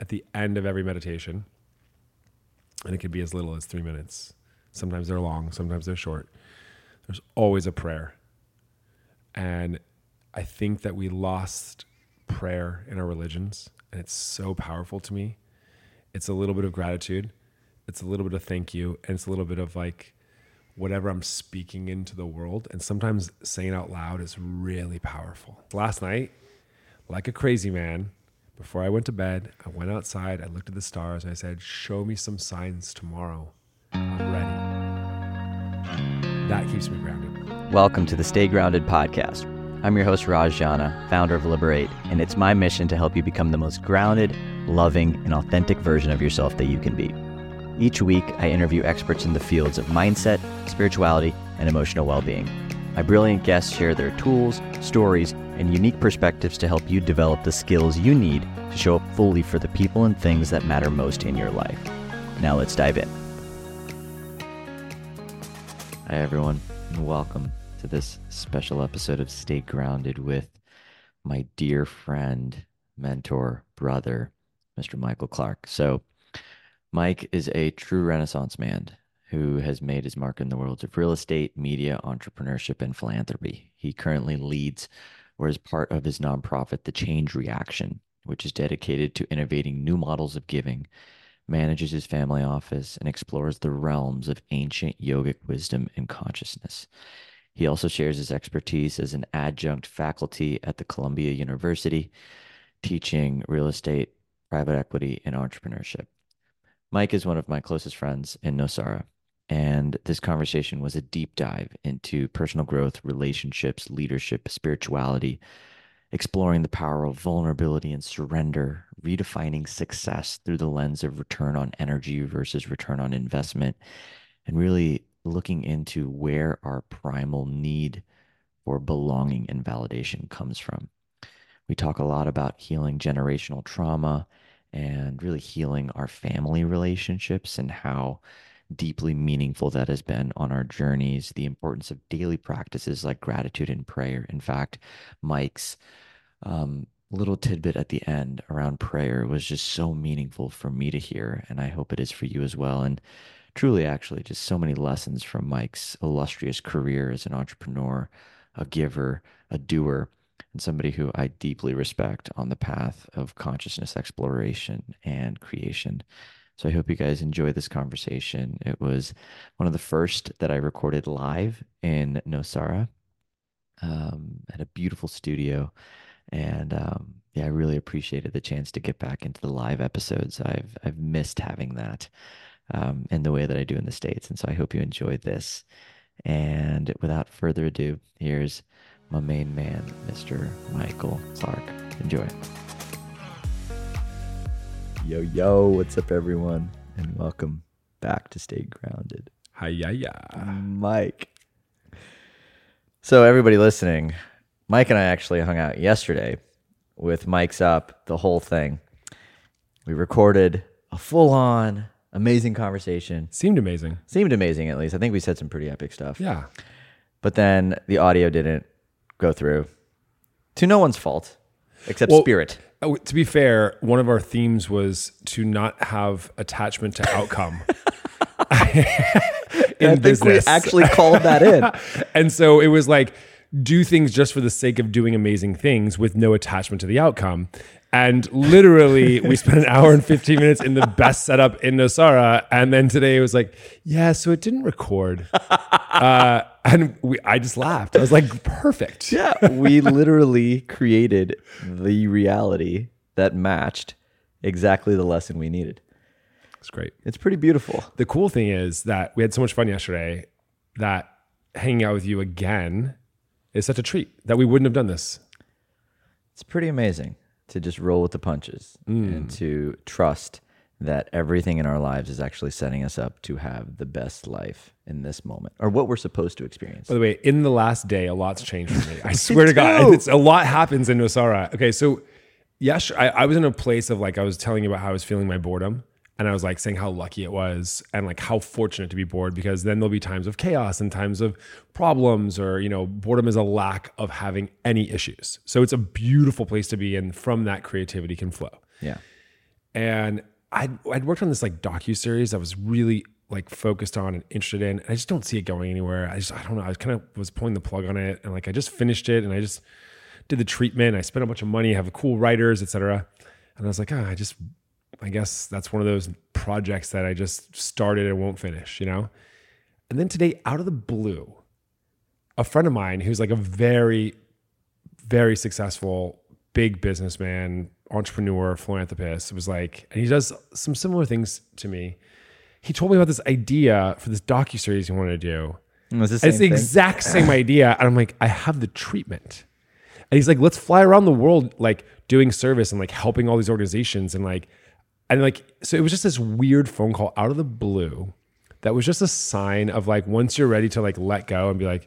at the end of every meditation, and it could be as little as 3 minutes. Sometimes they're long, sometimes they're short. There's always a prayer. And I think that we lost prayer in our religions, and it's so powerful to me. It's a little bit of gratitude. It's a little bit of thank you. And it's a little bit of like whatever I'm speaking into the world. And sometimes saying out loud is really powerful. Last night, like a crazy man, before I went to bed, I went outside, I looked at the stars, and I said, show me some signs tomorrow. I'm ready. That keeps me grounded. Welcome to the Stay Grounded podcast. I'm your host, Raj Jana, founder of Liberate, and it's my mission to help you become the most grounded, loving, and authentic version of yourself that you can be. Each week, I interview experts in the fields of mindset, spirituality, and emotional well-being. My brilliant guests share their tools, stories, and unique perspectives to help you develop the skills you need to show up fully for the people and things that matter most in your life. Now let's dive in. Hi, everyone, and welcome to this special episode of Stay Grounded with my dear friend, mentor, brother, Mr. Michael Clark. So Mike is a true Renaissance man who has made his mark in the worlds of real estate, media, entrepreneurship, and philanthropy. He currently leads or is part of his nonprofit, The Change Reaction, which is dedicated to innovating new models of giving, manages his family office, and explores the realms of ancient yogic wisdom and consciousness. He also shares his expertise as an adjunct faculty at the Columbia University, teaching real estate, private equity, and entrepreneurship. Mike is one of my closest friends in Nosara, and this conversation was a deep dive into personal growth, relationships, leadership, spirituality, exploring the power of vulnerability and surrender, redefining success through the lens of return on energy versus return on investment, and really looking into where our primal need for belonging and validation comes from. We talk a lot about healing generational trauma and really healing our family relationships and how deeply meaningful that has been on our journeys, the importance of daily practices like gratitude and prayer. In fact, Mike's little tidbit at the end around prayer was just so meaningful for me to hear, and I hope it is for you as well. And truly, actually, just so many lessons from Mike's illustrious career as an entrepreneur, a giver, a doer, and somebody who I deeply respect on the path of consciousness exploration and creation. So I hope you guys enjoy this conversation. It was one of the first that I recorded live in Nosara at a beautiful studio. And I really appreciated the chance to get back into the live episodes. I've missed having that in the way that I do in the States. And so I hope you enjoyed this. And without further ado, here's my main man, Mr. Michael Clark. Enjoy. Yo, what's up, everyone? And welcome back to Stay Grounded. Hi-ya-ya. Mike. So everybody listening, Mike and I actually hung out yesterday with Mike's Up, the whole thing. We recorded a full-on amazing conversation. Seemed amazing. Seemed amazing, at least. I think we said some pretty epic stuff. Yeah. But then the audio didn't go through, to no one's fault, except Spirit. To be fair, one of our themes was to not have attachment to outcome in business. We actually called that in. And so it was like, do things just for the sake of doing amazing things with no attachment to the outcome. And literally, we spent an hour and 15 minutes in the best setup in Nosara. And then today it was like, yeah, so it didn't record. And I just laughed. I was like, perfect. Yeah, we literally created the reality that matched exactly the lesson we needed. It's great. It's pretty beautiful. The cool thing is that we had so much fun yesterday that hanging out with you again is such a treat that we wouldn't have done this. It's pretty amazing to just roll with the punches and to trust that everything in our lives is actually setting us up to have the best life in this moment, or what we're supposed to experience. By the way, in the last day, a lot's changed for me. I swear to God, a lot happens in Nosara. Okay, so yes, I was in a place of like, I was telling you about how I was feeling my boredom. And I was like saying how lucky it was and like how fortunate to be bored, because then there'll be times of chaos and times of problems, or, you know, boredom is a lack of having any issues. So it's a beautiful place to be, and from that creativity can flow. Yeah. And I'd worked on this like docuseries I was really like focused on and interested in. I just don't see it going anywhere. I don't know. I kind of was pulling the plug on it, and like I just finished it, and I just did the treatment. I spent a bunch of money, have cool writers, etc. And I was like, I guess that's one of those projects that I just started and won't finish, you know? And then today, out of the blue, a friend of mine who's like a very, very successful, big businessman, entrepreneur, philanthropist, was like, and he does some similar things to me. He told me about this idea for this docuseries he wanted to do. It's the exact same idea. And I'm like, I have the treatment. And he's like, let's fly around the world, like doing service and like helping all these organizations. And so it was just this weird phone call out of the blue that was just a sign of like, once you're ready to like let go and be like,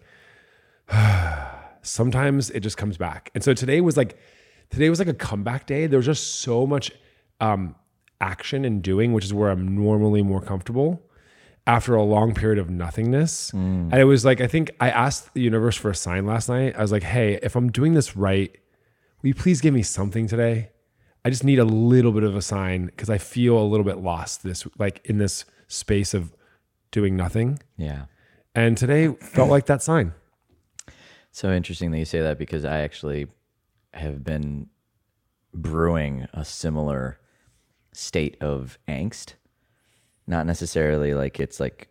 sometimes it just comes back. And so today was like a comeback day. There was just so much action and doing, which is where I'm normally more comfortable after a long period of nothingness. And it was like, I think I asked the universe for a sign last night. I was like, hey, if I'm doing this right, will you please give me something today? I just need a little bit of a sign because I feel a little bit lost in this space of doing nothing. Yeah. And today felt like that sign. So interesting that you say that, because I actually have been brewing a similar state of angst. Not necessarily like it's not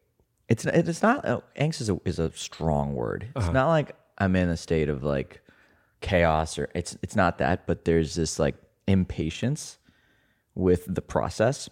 angst is a strong word. It's not like I'm in a state of like chaos, or it's not that, but there's this like impatience with the process,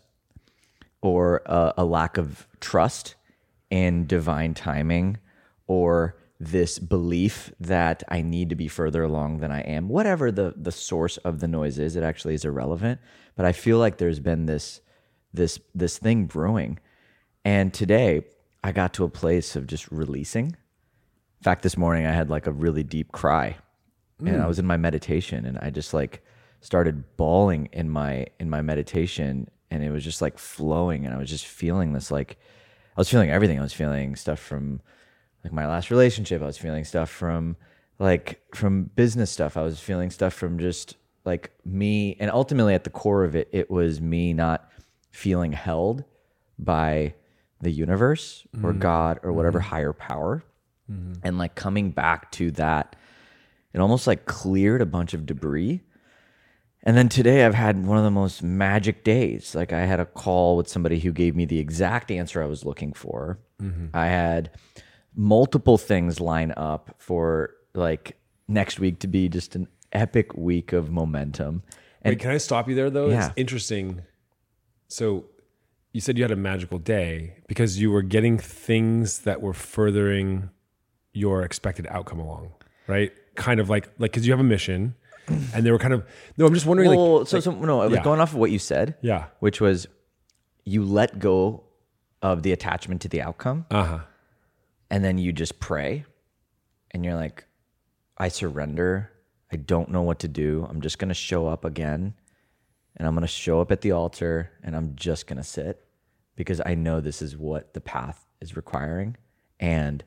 or a lack of trust in divine timing, or this belief that I need to be further along than I am. Whatever the source of the noise is, it actually is irrelevant. But I feel like there's been this thing brewing. And today I got to a place of just releasing. In fact, this morning I had like a really deep cry, and I was in my meditation, and I just like started bawling in my meditation, and it was just like flowing, and I was just feeling this, like I was feeling everything. I was feeling stuff from like my last relationship. I was feeling stuff from business stuff. I was feeling stuff from just like me. And ultimately at the core of it, it was me not feeling held by the universe or God or whatever higher power. And like coming back to that, it almost like cleared a bunch of debris. And then today I've had one of the most magic days. Like I had a call with somebody who gave me the exact answer I was looking for. I had multiple things line up for like next week to be just an epic week of momentum. And wait, can I stop you there though? Yeah. It's interesting. So you said you had a magical day because you were getting things that were furthering your expected outcome along, right? Kind of like because you have a mission, and they were kind of, no, I'm just wondering. I was going off of what you said, yeah, which was you let go of the attachment to the outcome. And then you just pray, and you're like, I surrender. I don't know what to do. I'm just going to show up again, and I'm going to show up at the altar, and I'm just going to sit because I know this is what the path is requiring. And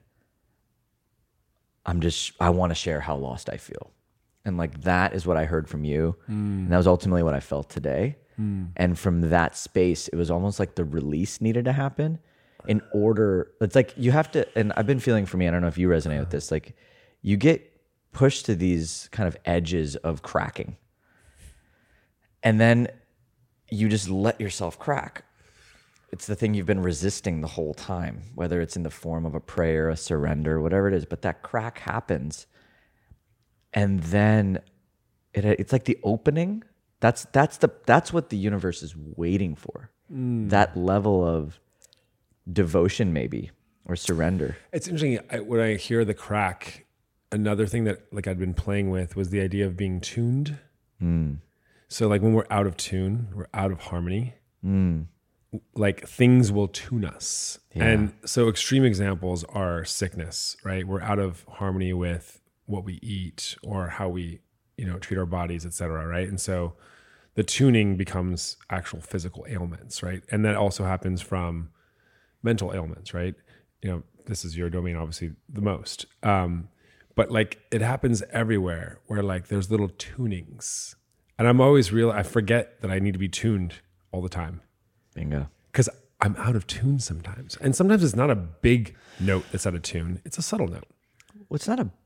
I want to share how lost I feel. And like, that is what I heard from you. And that was ultimately what I felt today. And from that space, it was almost like the release needed to happen. In order, it's like you have to, and I've been feeling for me, I don't know if you resonate with this, like you get pushed to these kind of edges of cracking. And then you just let yourself crack. It's the thing you've been resisting the whole time, whether it's in the form of a prayer, a surrender, whatever it is, but that crack happens. And then it's like the opening. That's what the universe is waiting for. That level of devotion maybe, or surrender. It's interesting. When I hear the crack, another thing that like I'd been playing with was the idea of being tuned. So like when we're out of tune, we're out of harmony, like things will tune us. Yeah. And so extreme examples are sickness, right? We're out of harmony with what we eat or how we, treat our bodies, et cetera, right? And so the tuning becomes actual physical ailments, right? And that also happens from mental ailments, right? This is your domain, obviously, the most. But like it happens everywhere where like there's little tunings. And I'm always I forget that I need to be tuned all the time. Bingo. Because I'm out of tune sometimes. And sometimes it's not a big note that's out of tune. It's a subtle note. Well,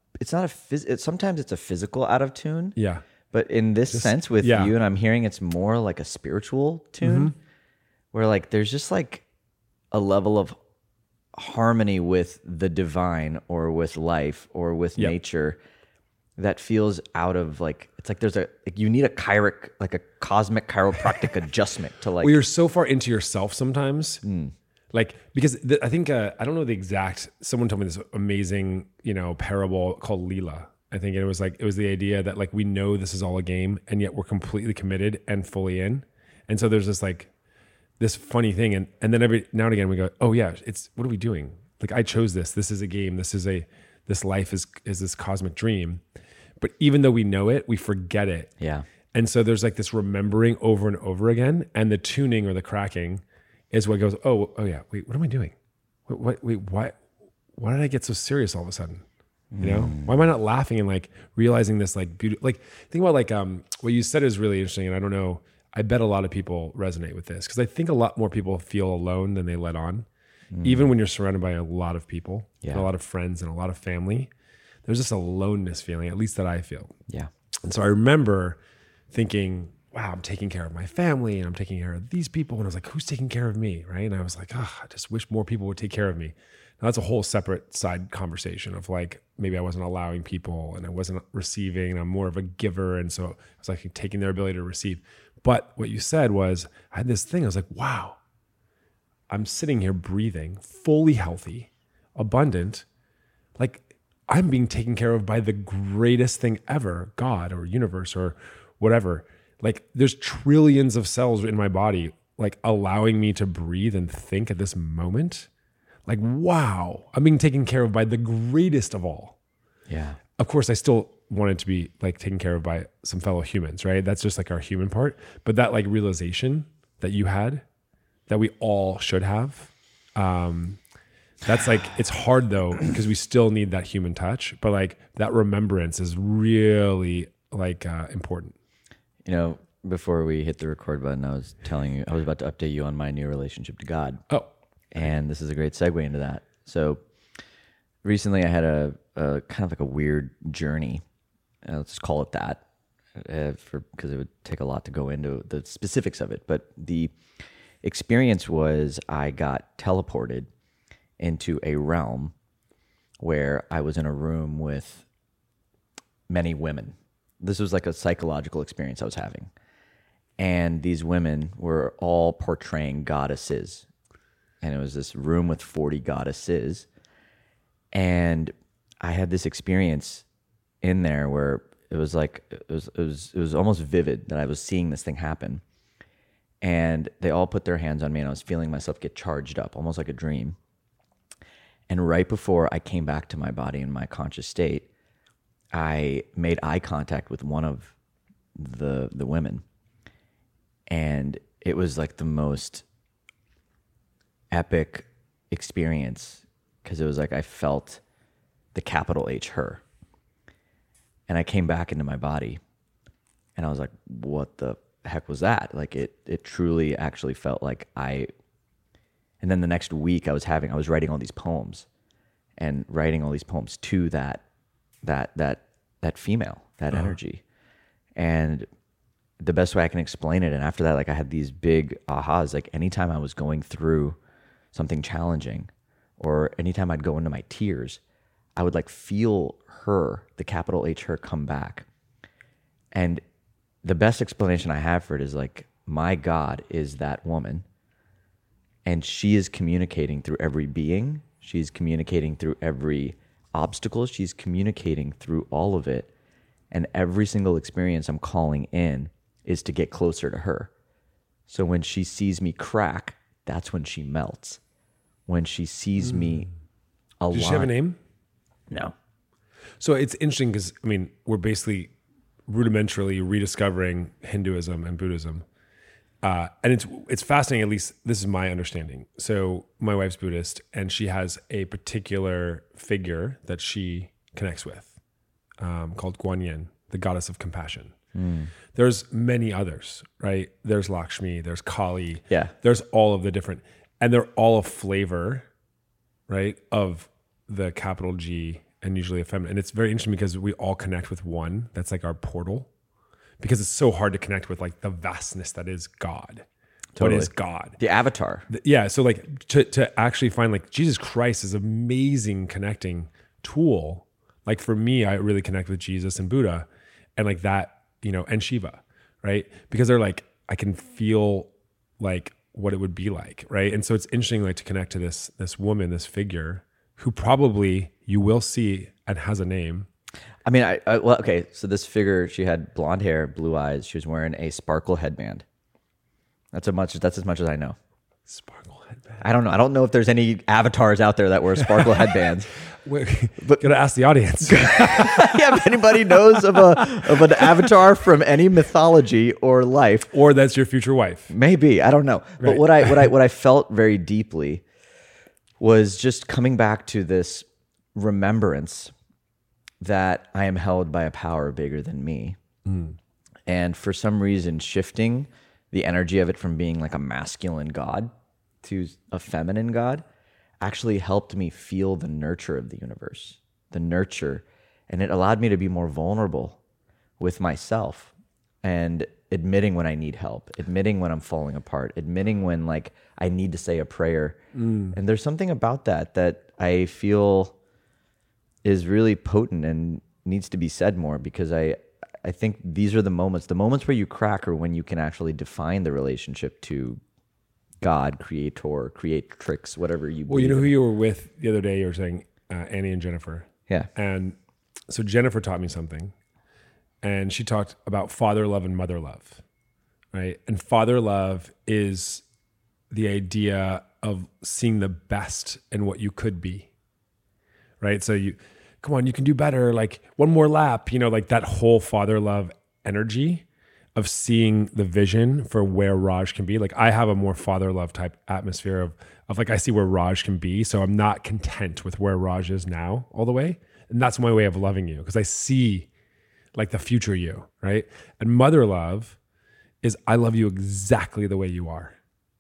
sometimes it's a physical out of tune. Yeah. But in this sense with yeah. you, and I'm hearing it's more like a spiritual tune where like there's just like a level of harmony with the divine or with life or with nature that feels out of like, it's like you need a cosmic chiropractic adjustment to like. Well, you're so far into yourself sometimes. Like, because I think, I don't know the exact, someone told me this amazing, parable called Leela. I think it was the idea that like, we know this is all a game and yet we're completely committed and fully in. And so there's this like, this funny thing. And then every now and again we go, oh yeah, what are we doing? Like I chose this. This is a game. This life is this cosmic dream. But even though we know it, we forget it. Yeah. And so there's like this remembering over and over again. And the tuning or the cracking is what goes, oh yeah, wait, what am I doing? Why did I get so serious all of a sudden? Why am I not laughing and like realizing this like beauty? Like think about like what you said is really interesting. And I don't know, I bet a lot of people resonate with this because I think a lot more people feel alone than they let on. Even when you're surrounded by a lot of people, and a lot of friends and a lot of family, there's just a aloneness feeling, at least that I feel. Yeah. And so I remember thinking, wow, I'm taking care of my family and I'm taking care of these people. And I was like, who's taking care of me? Right. And I was like, I just wish more people would take care of me. Now that's a whole separate side conversation of like, maybe I wasn't allowing people and I wasn't receiving and I'm more of a giver. And so I was like taking their ability to receive. But what you said was, I had this thing, I was like, wow, I'm sitting here breathing, fully healthy, abundant, like I'm being taken care of by the greatest thing ever, God or universe or whatever. Like there's trillions of cells in my body, like allowing me to breathe and think at this moment. Like, wow, I'm being taken care of by the greatest of all. Yeah. Of course, I still wanted to be like taken care of by some fellow humans, right? That's just like our human part. But that like realization that you had, that we all should have, that's like, it's hard though, because we still need that human touch, but like that remembrance is really like important. Before we hit the record button, I was telling you, I was about to update you on my new relationship to God. Oh. And this is a great segue into that. So recently I had a kind of like a weird journey. Let's just call it that, because it would take a lot to go into the specifics of it. But the experience was I got teleported into a realm where I was in a room with many women. This was like a psychological experience I was having. And these women were all portraying goddesses. And it was this room with 40 goddesses. And I had this experience in there where it was like, it was almost vivid that I was seeing this thing happen. And they all put their hands on me and I was feeling myself get charged up, almost like a dream. And right before I came back to my body in my conscious state, I made eye contact with one of the women. And it was like the most epic experience because it was like I felt the capital H, her. And I came back into my body and I was like, what the heck was that? Like it truly actually felt like and then the next week I was writing all these poems and writing all these poems to that female, that energy. And the best way I can explain it, and after that, like I had these big ahas, like anytime I was going through something challenging or anytime I'd go into my tears, I would like feel her, the capital H, her, come back. And the best explanation I have for it is like, my God is that woman and she is communicating through every being. She's communicating through every obstacle. She's communicating through all of it. And every single experience I'm calling in is to get closer to her. So when she sees me crack, that's when she melts. When she sees me align. Does she have a name? No. So it's interesting because, I mean, we're basically rudimentarily rediscovering Hinduism and Buddhism. And it's fascinating, at least this is my understanding. So my wife's Buddhist and she has a particular figure that she connects with called Guanyin, the goddess of compassion. There's many others, right? There's Lakshmi, there's Kali. Yeah. There's all of the different, and they're all a flavor, right, of the capital G and usually a feminine. And it's very interesting because we all connect with one. That's like our portal, because it's so hard to connect with like the vastness that is God. Totally. What is God? The avatar. Yeah. So like to actually find like Jesus Christ is an amazing connecting tool. Like for me, I really connect with Jesus and Buddha and like that, you know, and Shiva, right? Because they're like, I can feel like what it would be like, right? And so it's interesting like to connect to this woman, this figure who probably you will see and has a name. I mean, well, okay. So this figure, she had blonde hair, blue eyes. She was wearing a sparkle headband. That's as much as I know. Sparkle headband. I don't know. I don't know if there's any avatars out there that wear sparkle headbands. But gotta ask the audience. Yeah, if anybody knows of an avatar from any mythology or life, Or that's your future wife. maybe, I don't know. But Right. what I felt very deeply was just coming back to this remembrance that I am held by a power bigger than me. And for some reason shifting the energy of it from being like a masculine God to a feminine God actually helped me feel the nurture of the universe, and it allowed me to be more vulnerable with myself and admitting when I need help, admitting when I'm falling apart, admitting when like I need to say a prayer. And there's something about that I feel is really potent and needs to be said more, because I think these are the moments where you crack are when you can actually define the relationship to God, creator, creatrix, whatever you Well, you believe know in. who you were with the other day? You were saying Annie and Jennifer. Yeah. And so Jennifer taught me something, and she talked about father love and mother love, right? And father love is the idea of seeing the best in what you could be, right? So come on, you can do better. Like one more lap, you know, like that whole father love energy of seeing the vision for where Raj can be. Like I have a more father love type atmosphere of like, I see where Raj can be. So I'm not content with where Raj is now all the way. And that's my way of loving you, because I see like the future you, right? And mother love is I love you exactly the way you are.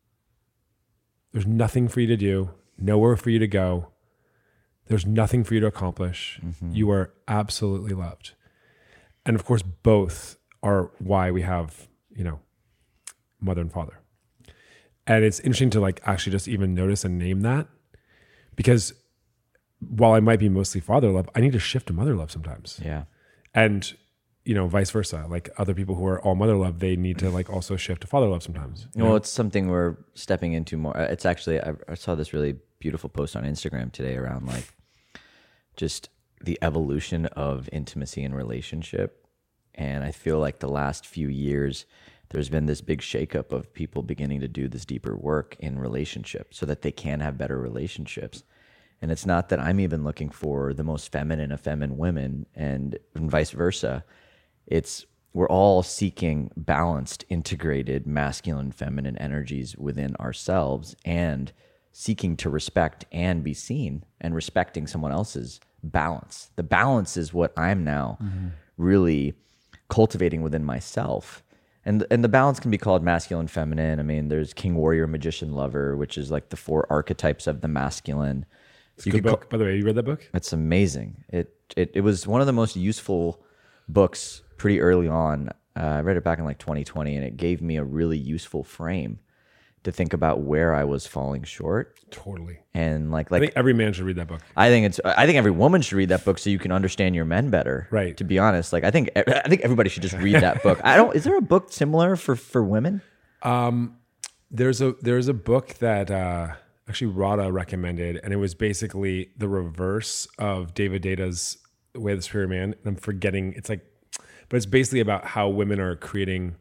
There's nothing for you to do, nowhere for you to go. There's nothing for you to accomplish. You are absolutely loved. And of course, both are why we have, you know, mother and father. And it's interesting to like actually just even notice and name that, because while I might be mostly father love, I need to shift to mother love sometimes. Yeah. And, you know, vice versa. Like other people who are all mother love, they need to like also shift to father love sometimes. you Well, know? it's something we're stepping into more. It's actually, I saw this really beautiful post on Instagram today around like just the evolution of intimacy and relationship. And I feel like the last few years, there's been this big shakeup of people beginning to do this deeper work in relationships so that they can have better relationships. And it's not that I'm even looking for the most feminine of feminine women and vice versa. It's we're all seeking balanced, integrated masculine and feminine energies within ourselves and seeking to respect and be seen and respecting someone else's balance. The balance is what I'm now really cultivating within myself. And the balance can be called masculine, feminine. I mean, there's king, warrior, magician, lover, which is like the 4 archetypes of the masculine. It's a good book. By the way, you read that book? It's amazing. It was one of the most useful books pretty early on. I read it back in like 2020, and it gave me a really useful frame to think about where I was falling short. Totally. And like I think every man should read that book. I think every woman should read that book so you can understand your men better. Right. To be honest, like I think everybody should just read that book. Is there a book similar for women? There's a book that actually Radha recommended, and it was basically the reverse of David Data's Way of the Superior Man. I'm forgetting. It's like, but it's basically about how women are creating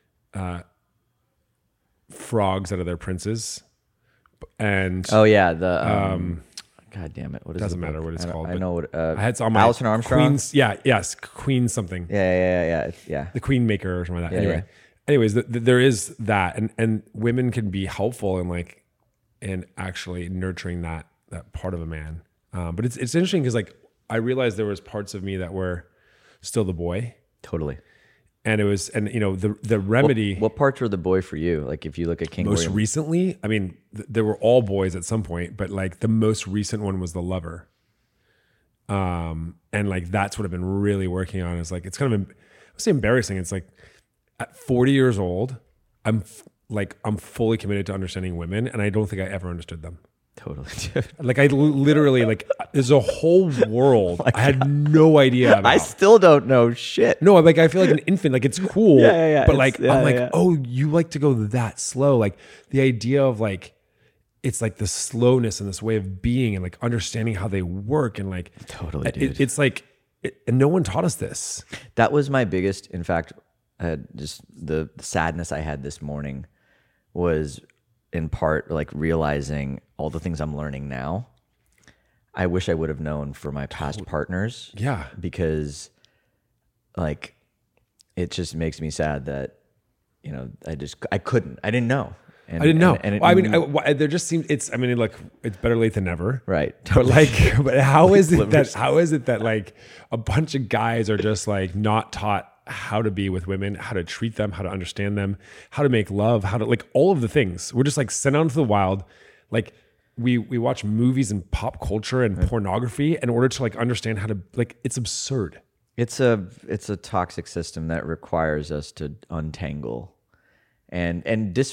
frogs out of their princes. And Oh yeah, God damn it! What is doesn't the book? matter what it's called. I know what. I had some Alison Armstrong. Queen's, yes, Queen something. Yeah. The Queen Maker or something like that. Yeah, Anyway, anyways, there is that, and women can be helpful in actually nurturing that part of a man. But it's interesting because like I realized there was parts of me that were still the boy, Totally. And it was, and the remedy. What parts were the boy for you? Like if you look at King Most William. recently, I mean, they were all boys at some point, but like the most recent one was the lover. And like that's what I've been really working on. Is like it's kind of, I would say embarrassing. It's like at 40 years old, I'm fully committed to understanding women, and I don't think I ever understood them. Totally. Like I literally like there's a whole world I had no idea about. I still don't know shit. No, like I feel like an infant. Like it's cool, Yeah. But like I'm like, oh, you like to go that slow. Like the idea of like it's like the slowness and this way of being and like understanding how they work and like Totally, dude. it's like and no one taught us this. That was my biggest. In fact, just the sadness I had this morning was in part like realizing all the things I'm learning now. I wish I would have known for my past partners. Yeah, because like it just makes me sad that I didn't know. I didn't know. There just seems it's better late than never. Right. But like, but how is it that like a bunch of guys are just like not taught how to be with women, how to treat them, how to understand them, how to make love, how to like all of the things. We're just like sent out into the wild. Like we watch movies and pop culture and pornography in order to like understand how to like, it's absurd. It's a toxic system that requires us to untangle and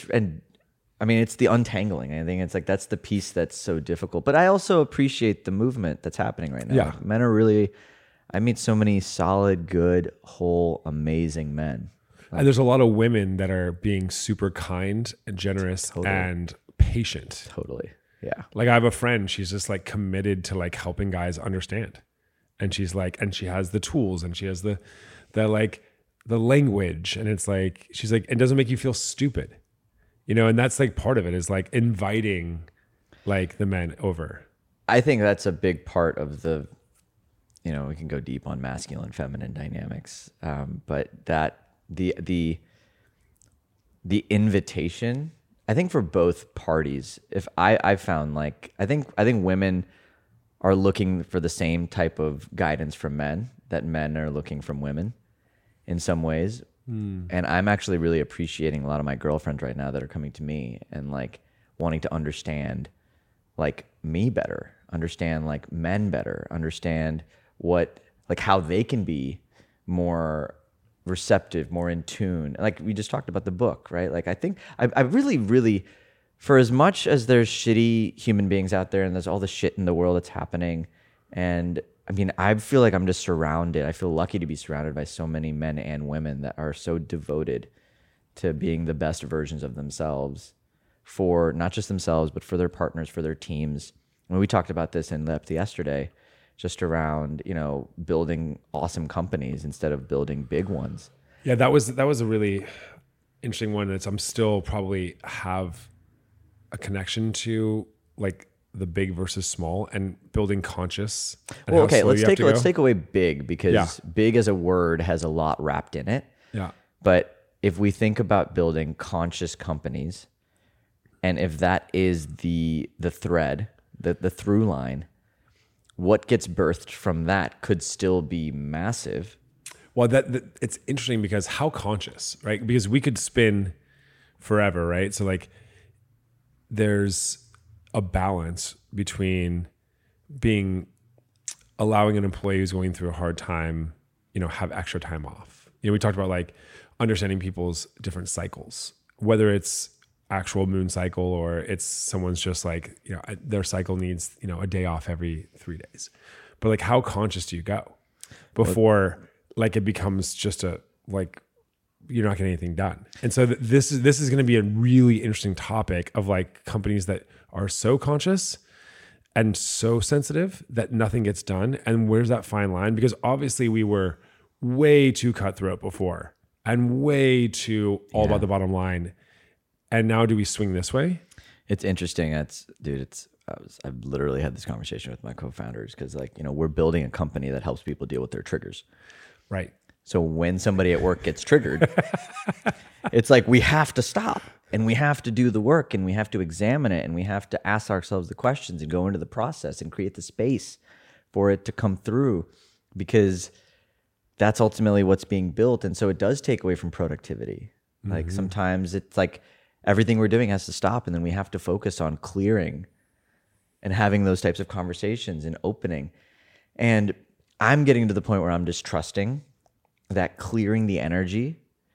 I mean, it's the untangling. I think it's like that's the piece that's so difficult. But I also appreciate the movement that's happening right now. Yeah. Like, men are really, I meet so many solid, good, whole, amazing men. And there's a lot of women that are being super kind and generous and patient. Totally. Yeah. Like I have a friend, she's just like committed to like helping guys understand. And she's like, and she has the tools and she has the like the language. And it's like, she's like, it doesn't make you feel stupid. And that's like part of it is like inviting like the men over. I think that's a big part of the, we can go deep on masculine, feminine dynamics. But that the invitation, I think for both parties, if I found like, I think women are looking for the same type of guidance from men that men are looking from women in some ways. And I'm actually really appreciating a lot of my girlfriends right now that are coming to me and like wanting to understand like me better, understand like men better, understand what, like how they can be more receptive, more in tune. Like we just talked about the book, right? Like I think I really, really, for as much as there's shitty human beings out there and there's all the shit in the world that's happening, and I mean, I feel like I'm just surrounded. I feel lucky to be surrounded by so many men and women that are so devoted to being the best versions of themselves for not just themselves, but for their partners, for their teams. When we talked about this in depth yesterday, just around, building awesome companies instead of building big ones. Yeah, that was a really interesting one. I'm still probably have a connection to like the big versus small and building conscious. And well, okay, let's take away big because big as a word has a lot wrapped in it. Yeah. But if we think about building conscious companies, and if that is the thread, the through line, what gets birthed from that could still be massive. Well, that it's interesting because how conscious, right? Because we could spin forever, right? So like there's a balance between allowing an employee who's going through a hard time, have extra time off. We talked about like understanding people's different cycles, whether it's actual moon cycle or it's someone's just like, their cycle needs, a day off every 3 days. But like, how conscious do you go before like it becomes just a, like, you're not getting anything done. And so this is going to be a really interesting topic of like companies that are so conscious and so sensitive that nothing gets done. And where's that fine line? Because obviously we were way too cutthroat before and way too all about the bottom line. And now do we swing this way? It's interesting. I've literally had this conversation with my co-founders because like, we're building a company that helps people deal with their triggers. Right. So when somebody at work gets triggered, it's like we have to stop and we have to do the work and we have to examine it and we have to ask ourselves the questions and go into the process and create the space for it to come through. Because that's ultimately what's being built. And so it does take away from productivity. Like sometimes it's like everything we're doing has to stop, and then we have to focus on clearing and having those types of conversations and opening. And I'm getting to the point where I'm just trusting that clearing the energy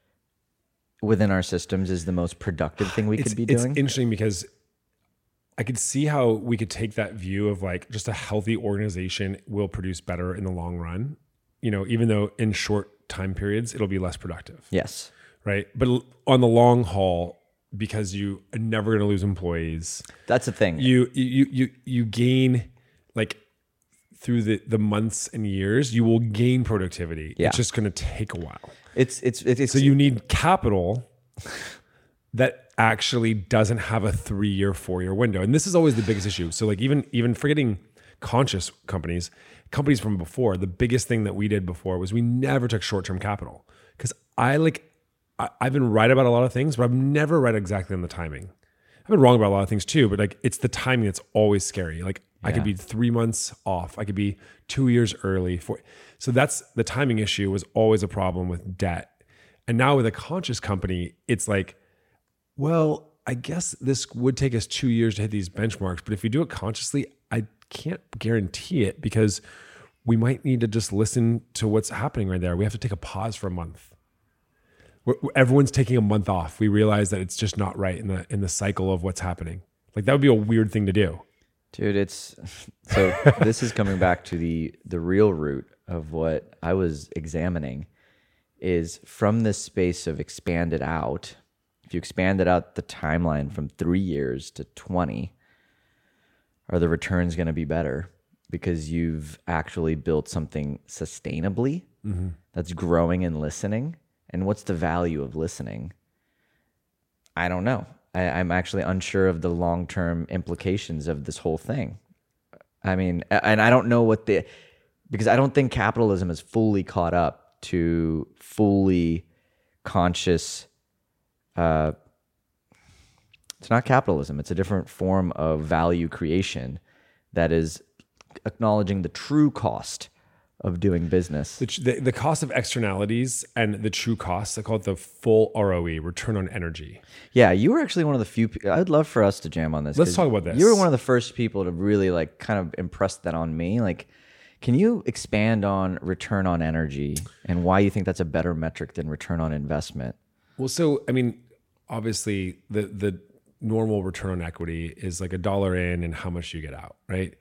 within our systems is the most productive thing we could be doing. It's interesting because I could see how we could take that view of like just a healthy organization will produce better in the long run, even though in short time periods, it'll be less productive. Yes. Right. But on the long haul, because you are never going to lose employees. That's the thing. You gain like through the months and years, you will gain productivity. Yeah. It's just going to take a while. It's so you need capital that actually doesn't have a 3-year, 4-year window. And this is always the biggest issue. So like even forgetting conscious companies from before, the biggest thing that we did before was we never took short-term capital. Because I've been right about a lot of things, but I'm never right exactly on the timing. I've been wrong about a lot of things too, but like it's the timing that's always scary. Like I could be 3 months off. I could be 2 years early. So that's the timing issue was always a problem with debt. And now with a conscious company, it's like, well, I guess this would take us 2 years to hit these benchmarks, but if we do it consciously, I can't guarantee it because we might need to just listen to what's happening right there. We have to take a pause for a month. Everyone's taking a month off. We realize that it's just not right in the cycle of what's happening. Like that would be a weird thing to do. Dude, so this is coming back to the real root of what I was examining is from this space of expanded out. If you expanded out the timeline from 3 years to 20, are the returns going to be better because you've actually built something sustainably that's growing and listening? And what's the value of listening? I don't know. I'm actually unsure of the long-term implications of this whole thing. I mean, and I don't know because I don't think capitalism is fully caught up to fully conscious. It's not capitalism. It's a different form of value creation that is acknowledging the true cost of doing business. The cost of externalities and the true costs, I call it the full ROE, return on energy. Yeah, you were actually one of the few. I'd love for us to jam on this. Let's talk about this. You were one of the first people to really like kind of impress that on me. Like, can you expand on return on energy and why you think that's a better metric than return on investment? Well, so I mean, obviously the normal return on equity is like $1 in and how much you get out, right?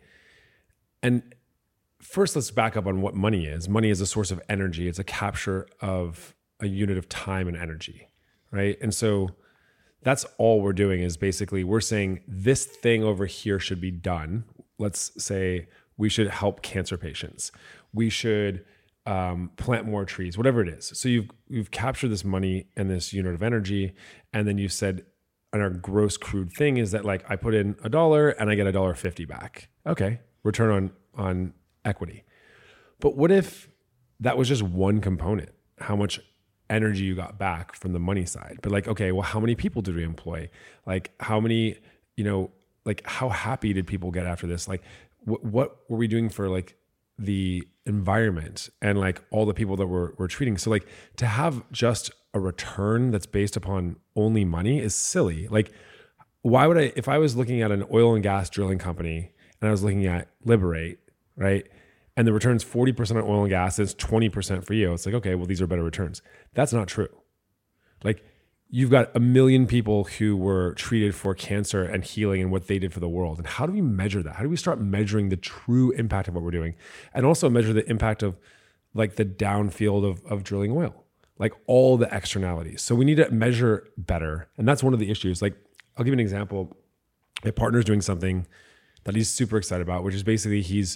And first, let's back up on what money is. Money is a source of energy. It's a capture of a unit of time and energy, right? And so that's all we're doing is basically we're saying this thing over here should be done. Let's say we should help cancer patients. We should plant more trees, whatever it is. So you've captured this money and this unit of energy, and then you said, and our gross crude thing is that like I put in $1 and I get $1.50 back. Okay, return on equity. But what if that was just one component? How much energy you got back from the money side? But like, okay, well, how many people did we employ? Like how many, like how happy did people get after this? Like what were we doing for like the environment and like all the people that we're treating? So like to have just a return that's based upon only money is silly. Like why would if I was looking at an oil and gas drilling company and I was looking at Liberate, right? And the return's 40% on oil and gas, it's 20% for you. It's like, okay, well, these are better returns. That's not true. Like you've got 1 million people who were treated for cancer and healing and what they did for the world. And how do we measure that? How do we start measuring the true impact of what we're doing? And also measure the impact of like the downfield of drilling oil, like all the externalities. So we need to measure better. And that's one of the issues. Like I'll give you an example. My partner's doing something that he's super excited about, which is basically he's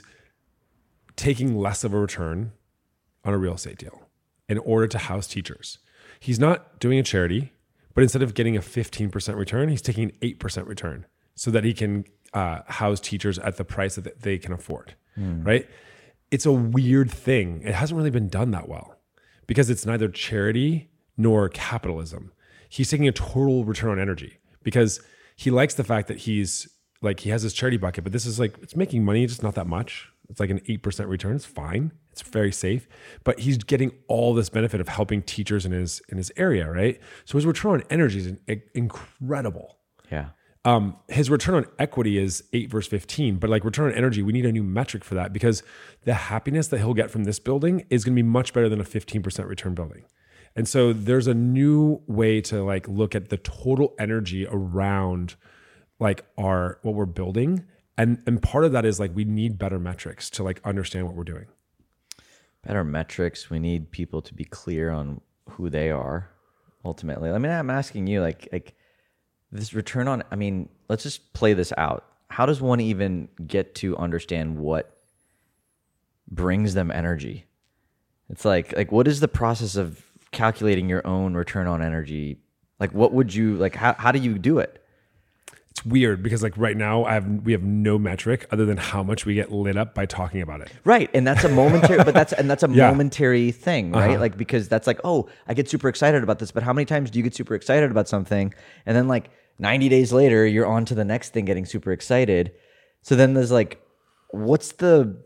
taking less of a return on a real estate deal in order to house teachers. He's not doing a charity, but instead of getting a 15% return, he's taking an 8% return so that he can house teachers at the price that they can afford, right? It's a weird thing. It hasn't really been done that well because it's neither charity nor capitalism. He's taking a total return on energy because he likes the fact that he has his charity bucket, but this is like, it's making money, just not that much. It's like an 8% return. It's fine. It's very safe, but he's getting all this benefit of helping teachers in his area, right? So his return on energy is incredible. Yeah. His return on equity is 8 versus 15, but like return on energy, we need a new metric for that because the happiness that he'll get from this building is going to be much better than a 15% return building. And so there's a new way to like look at the total energy around like what we're building. And part of that is like, we need better metrics to like understand what we're doing. Better metrics. We need people to be clear on who they are ultimately. I mean, I'm asking you like this return on, I mean, let's just play this out. How does one even get to understand what brings them energy? It's like what is the process of calculating your own return on energy? Like what would you, like how do you do it? It's weird because like right now we have no metric other than how much we get lit up by talking about it. Right. And that's a momentary, that's a Yeah. momentary thing, right? Like, because that's like, oh, I get super excited about this, but how many times do you get super excited about something? And then like 90 days later, you're on to the next thing getting super excited. So then there's like, it's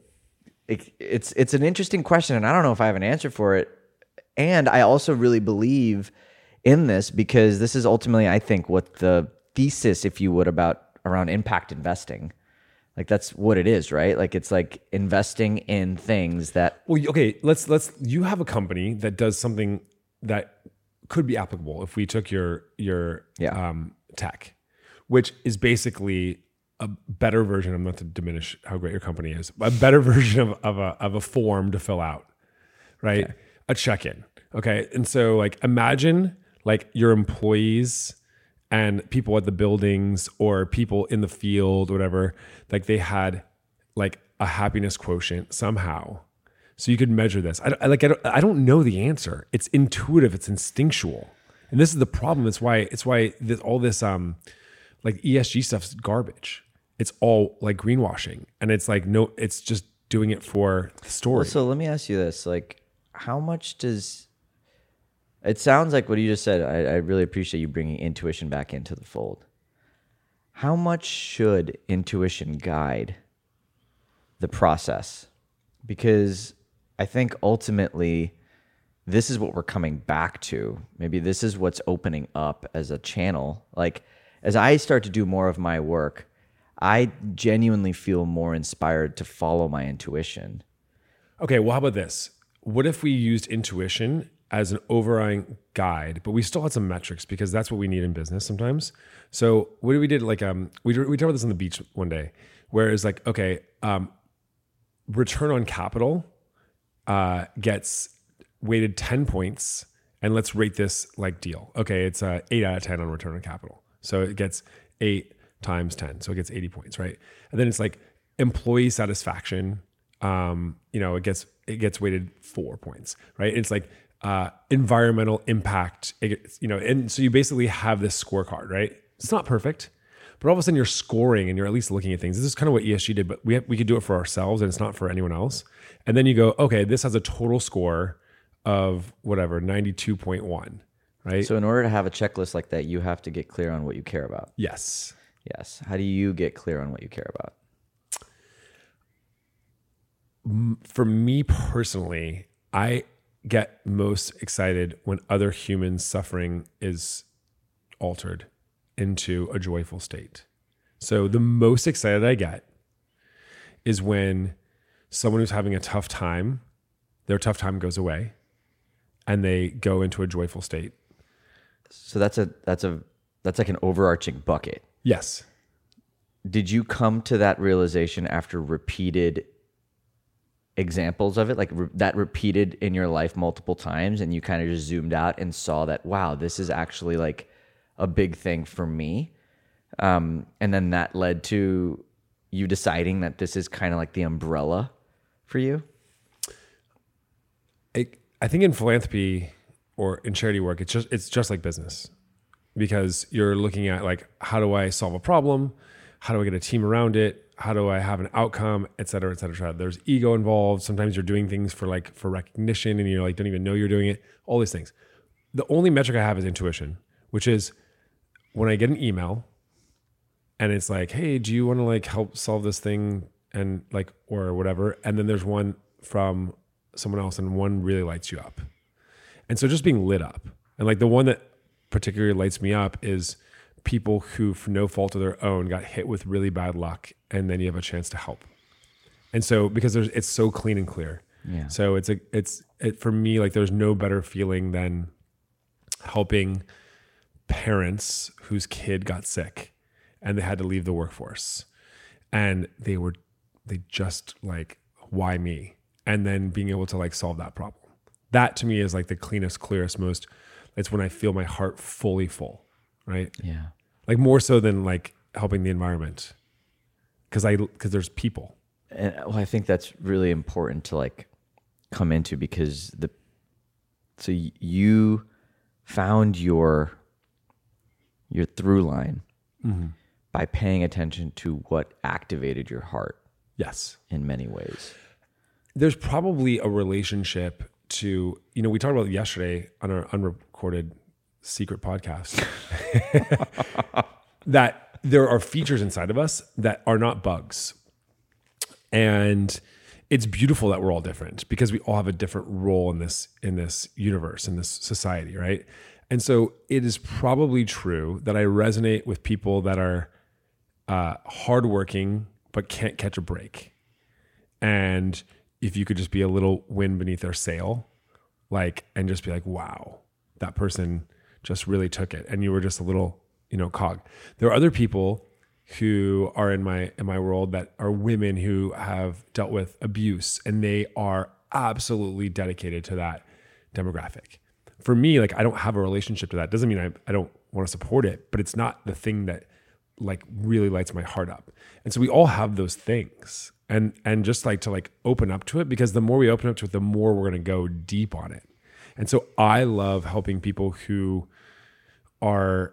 an interesting question. And I don't know if I have an answer for it. And I also really believe in this because this is ultimately, I think, what the thesis, if you would, around impact investing. Like that's what it is, right? Like it's like investing in things that. Well, okay, you have a company that does something that could be applicable if we took your tech, which is basically a better version. I'm not to diminish how great your company is, a better version of a form to fill out, right? Okay. A check-in. Okay. And so like imagine like your employees and people at the buildings or people in the field, whatever, like they had like a happiness quotient somehow. So you could measure this. I don't know the answer. It's intuitive. It's instinctual. And this is the problem. It's why all this like ESG stuff's garbage. It's all like greenwashing. And it's like, no, it's just doing it for the story. Well, so let me ask you this. Like how much does... It sounds like what you just said. I really appreciate you bringing intuition back into the fold. How much should intuition guide the process? Because I think ultimately this is what we're coming back to. Maybe this is what's opening up as a channel. Like as I start to do more of my work, I genuinely feel more inspired to follow my intuition. Okay, well, how about this? What if we used intuition as an overriding guide, but we still had some metrics because that's what we need in business sometimes. So what we did, like we talked about this on the beach one day, where it's like, okay, return on capital gets weighted 10 points, and let's rate this like deal. Okay, it's 8 out of 10 on return on capital. So it gets 8 times 10, so it gets 80 points, right? And then it's like employee satisfaction, it gets weighted 4 points, right? It's like environmental impact, and so you basically have this scorecard, right? It's not perfect, but all of a sudden you're scoring and you're at least looking at things. This is kind of what ESG did, but we could do it for ourselves and it's not for anyone else. And then you go, okay, this has a total score of whatever, 92.1, right? So in order to have a checklist like that, you have to get clear on what you care about. Yes. How do you get clear on what you care about? For me personally, I get most excited when other humans' suffering is altered into a joyful state. So the most excited I get is when someone who's having a tough time, their tough time goes away and they go into a joyful state. So that's like an overarching bucket. Yes. Did you come to that realization after repeated examples of it, like that repeated in your life multiple times, and you kind of just zoomed out and saw that, wow, this is actually like a big thing for me? And then that led to you deciding that this is kind of like the umbrella for you? I think in philanthropy or in charity work, it's just like business, because you're looking at like, how do I solve a problem? How do I get a team around it? How do I have an outcome, et cetera, et cetera, et cetera. There's ego involved. Sometimes you're doing things for recognition and you're like, don't even know you're doing it. All these things. The only metric I have is intuition, which is when I get an email and it's like, hey, do you want to like help solve this thing and like, or whatever. And then there's one from someone else and one really lights you up. And so just being lit up. And like the one that particularly lights me up is people who, for no fault of their own, got hit with really bad luck, and then you have a chance to help. And so because it's so clean and clear. Yeah. So for me, like there's no better feeling than helping parents whose kid got sick and they had to leave the workforce, and they just like, why me? And then being able to like solve that problem. That to me is like the cleanest, clearest, most, it's when I feel my heart fully full, right? Yeah. Like more so than like helping the environment. Cause there's people. And well, I think that's really important to like come into, because so you found your through line by paying attention to what activated your heart. Yes. In many ways. There's probably a relationship to, we talked about it yesterday on our unrecorded secret podcast that there are features inside of us that are not bugs. And it's beautiful that we're all different because we all have a different role in this universe, in this society, right? And so it is probably true that I resonate with people that are hardworking but can't catch a break. And if you could just be a little wind beneath their sail, like, and just be like, wow, that person just really took it, and you were just a little, cog. There are other people who are in my world that are women who have dealt with abuse, and they are absolutely dedicated to that demographic. For me, like, I don't have a relationship to that. Doesn't mean I don't want to support it, but it's not the thing that like really lights my heart up. And so we all have those things, and just like to like open up to it, because the more we open up to it, the more we're going to go deep on it. And so I love helping people who are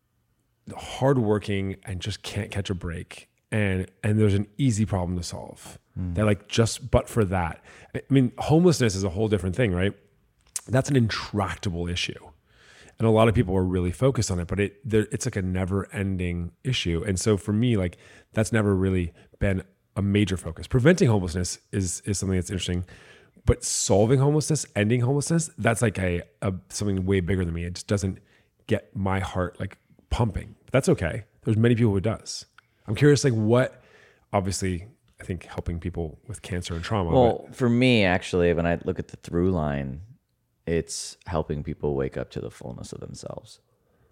hardworking and just can't catch a break. And there's an easy problem to solve. That like but for that, I mean, homelessness is a whole different thing, right? That's an intractable issue. And a lot of people are really focused on it, but it's like a never ending issue. And so for me, like that's never really been a major focus. Preventing homelessness is something that's interesting, but solving homelessness, ending homelessness, that's like something way bigger than me. It just doesn't get my heart like pumping. But that's okay. There's many people who it does. I'm curious, like what, obviously, I think helping people with cancer and trauma. Well, for me, actually, when I look at the through line, it's helping people wake up to the fullness of themselves.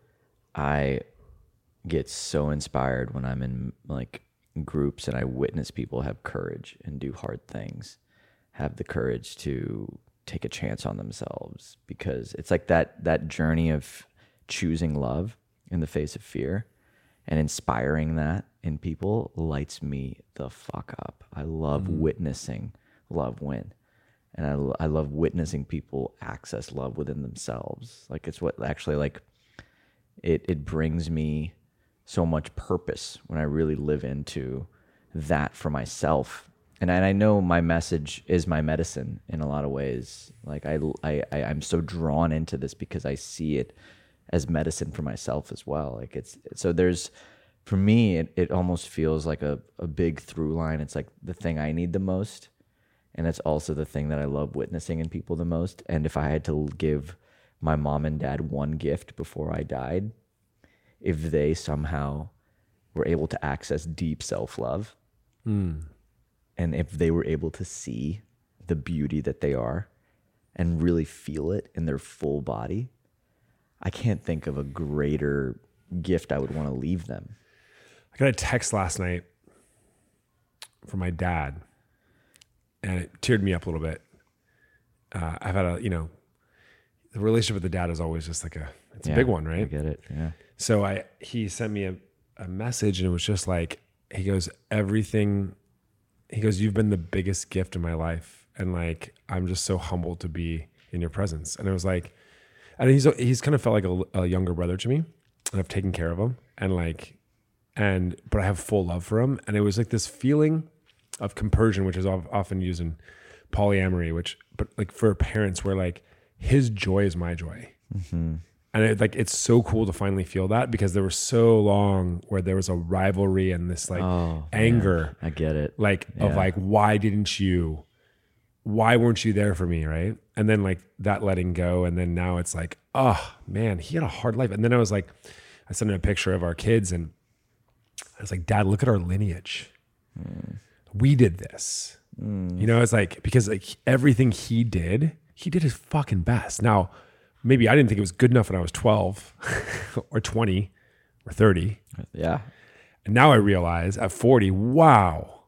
I get so inspired when I'm in like groups and I witness people have courage and do hard things, have the courage to take a chance on themselves, because it's like that journey of choosing love in the face of fear and inspiring that in people lights me the fuck up. I love witnessing love win. And I love witnessing people access love within themselves. Like it's what actually like it brings me so much purpose when I really live into that for myself. And I know my message is my medicine in a lot of ways. Like I'm so drawn into this because I see it as medicine for myself as well. Like for me, it almost feels like a big through line. It's like the thing I need the most. And it's also the thing that I love witnessing in people the most. And if I had to give my mom and dad one gift before I died, if they somehow were able to access deep self-love, and if they were able to see the beauty that they are and really feel it in their full body, I can't think of a greater gift I would want to leave them. I got a text last night from my dad, and it teared me up a little bit. I've had the relationship with the dad is always just like a big one, right? I get it. Yeah. So he sent me a message, and it was just like, he goes, you've been the biggest gift in my life. And like, I'm just so humbled to be in your presence. And it was like, and he's kind of felt like a younger brother to me, and I've taken care of him, but I have full love for him. And it was like this feeling of compersion, which is often used in polyamory, but like for parents, where like his joy is my joy. Mm-hmm. And it's so cool to finally feel that, because there was so long where there was a rivalry and this like anger. I get it. Of like, why didn't you why weren't you there for me? Right. And then like that letting go. And then now it's like, oh man, he had a hard life. And then I was like, I sent him a picture of our kids and I was like, Dad, look at our lineage. We did this. You know, it's like, because like everything he did his fucking best. Now, maybe I didn't think it was good enough when I was 12 or 20 or 30. Yeah. And now I realize at 40, wow,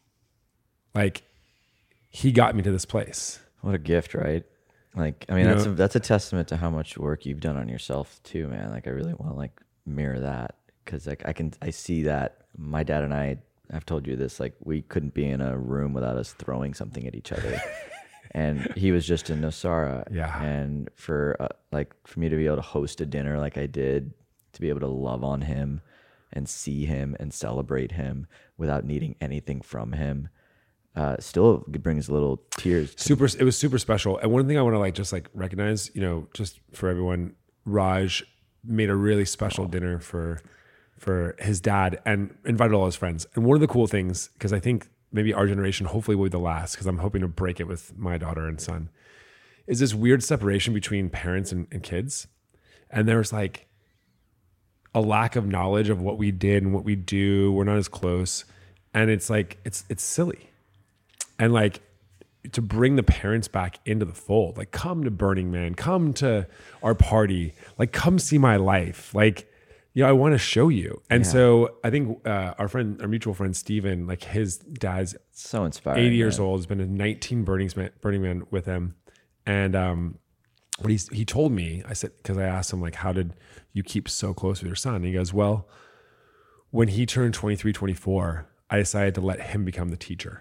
like he got me to this place. What a gift, right? Like, I mean, that's a testament to how much work you've done on yourself too, man. Like, I really want to like mirror that because like I see that my dad and I've told you this, like we couldn't be in a room without us throwing something at each other. And he was just in Nosara. Yeah. And for me to be able to host a dinner like I did, to be able to love on him and see him and celebrate him without needing anything from him, still brings little tears. It was super special. And one thing I want to like just like recognize, you know, just for everyone, Raj made a really special dinner for his dad and invited all his friends. And one of the cool things, because I think maybe our generation hopefully will be the last, because I'm hoping to break it with my daughter and son, is this weird separation between parents and kids. And there's like a lack of knowledge of what we did and what we do. We're not as close. And it's like, it's silly. And like to bring the parents back into the fold, like come to Burning Man, come to our party, like come see my life. Like, you know, I want to show you. And so I think our mutual friend, Steven, like his dad's so inspiring. 80 years old, has been to 19 Burning Man with him. And what he told me, I said, because I asked him like, how did you keep so close with your son? And he goes, well, when he turned 23, 24, I decided to let him become the teacher.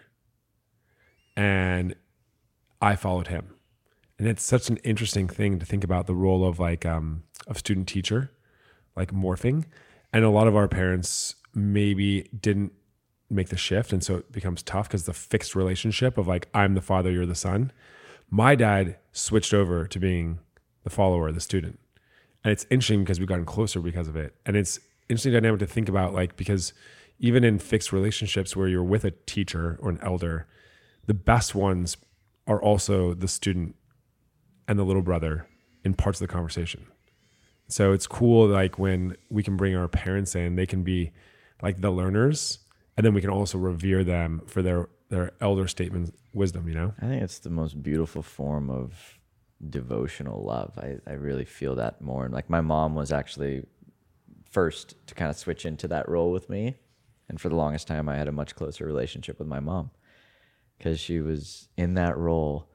And I followed him. And it's such an interesting thing to think about the role of like of student teacher, like morphing. And a lot of our parents maybe didn't make the shift. And so it becomes tough because the fixed relationship of like, I'm the father, you're the son. My dad switched over to being the follower, the student. And it's interesting because we've gotten closer because of it. And it's interesting dynamic to think about, like, because even in fixed relationships where you're with a teacher or an elder, the best ones are also the student and the little brother in parts of the conversation. So it's cool, like when we can bring our parents in, they can be like the learners, and then we can also revere them for their elder statement wisdom, you know? I think it's the most beautiful form of devotional love. I really feel that more. And like my mom was actually first to kind of switch into that role with me. And for the longest time, I had a much closer relationship with my mom because she was in that role.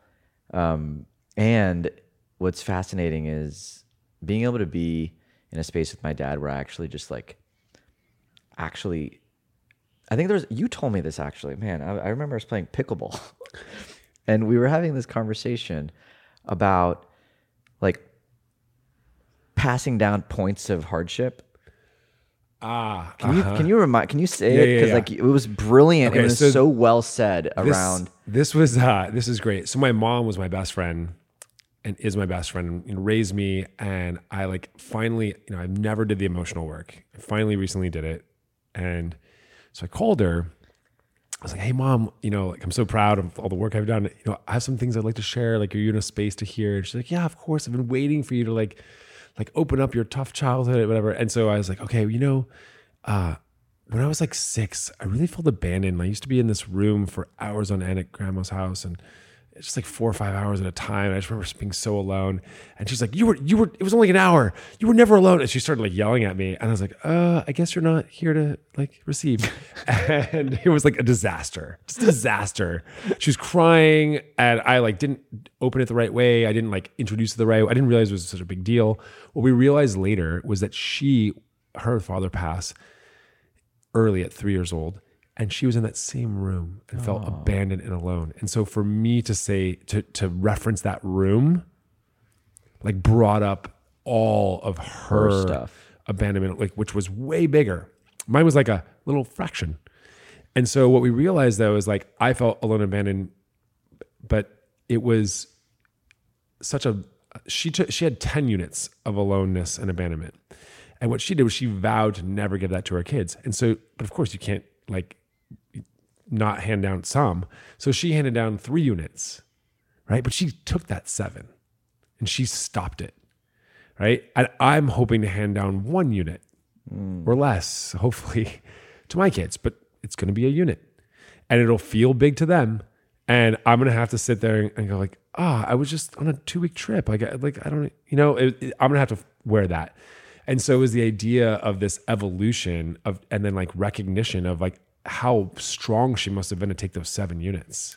And what's fascinating is being able to be in a space with my dad where I actually just like, I think you told me this actually, man, I remember us playing pickleball and we were having this conversation about like passing down points of hardship. Can you say it? Because like it was brilliant. Okay, it was so well said around. This is great. So my mom was my best friend and is my best friend and raised me. And I like finally, you know, I've never did the emotional work. I finally recently did it. And so I called her. I was like, hey mom, you know, like I'm so proud of all the work I've done. You know, I have some things I'd like to share. Like, are you in a space to hear? And she's like, yeah, of course. I've been waiting for you to like open up your tough childhood, whatever. And so I was like, okay, you know, when I was like 6, I really felt abandoned. I used to be in this room for hours on end at grandma's house, and it's just like 4 or 5 hours at a time. I just remember being so alone. And she's like, you were, it was only an hour. You were never alone. And she started like yelling at me. And I was like, I guess you're not here to like receive. And it was like a disaster, just a disaster. She was crying and I like didn't open it the right way. I didn't like introduce it the right way. I didn't realize it was such a big deal. What we realized later was that her father passed early at 3 years old. And she was in that same room and felt abandoned and alone. And so for me to say, to reference that room, like brought up all of her stuff, abandonment, like which was way bigger. Mine was like a little fraction. And so what we realized though is like I felt alone and abandoned, but it was such she had 10 units of aloneness and abandonment. And what she did was she vowed to never give that to her kids. And so, but of course you can't like not hand down some. So she handed down 3 units right? But she took that 7 and she stopped it, right? And I'm hoping to hand down 1 unit or less, hopefully, to my kids, but it's going to be a unit and it'll feel big to them. And I'm going to have to sit there and go like, I was just on a 2-week trip. I don't, I'm going to have to wear that. And so it was the idea of this evolution of, and then like recognition of like how strong she must have been to take those 7 units.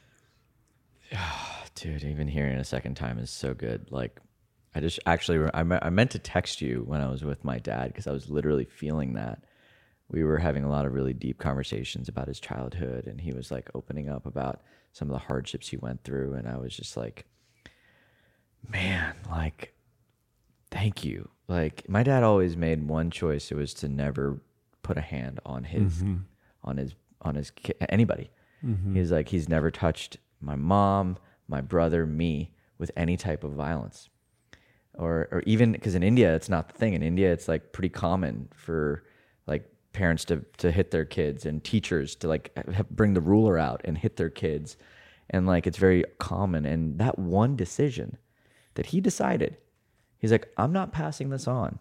Dude, even hearing it a second time is so good. Like, I just actually, I meant to text you when I was with my dad because I was literally feeling that. We were having a lot of really deep conversations about his childhood, and he was like opening up about some of the hardships he went through. And I was just like, man, like, thank you. Like, my dad always made one choice. It was to never put a hand on his, anybody. He's like, he's never touched my mom, my brother, me with any type of violence. Or even, because in India, it's not the thing. In India, it's like pretty common for like parents to hit their kids and teachers to like bring the ruler out and hit their kids. And like, it's very common. And that one decision that he decided, he's like, I'm not passing this on.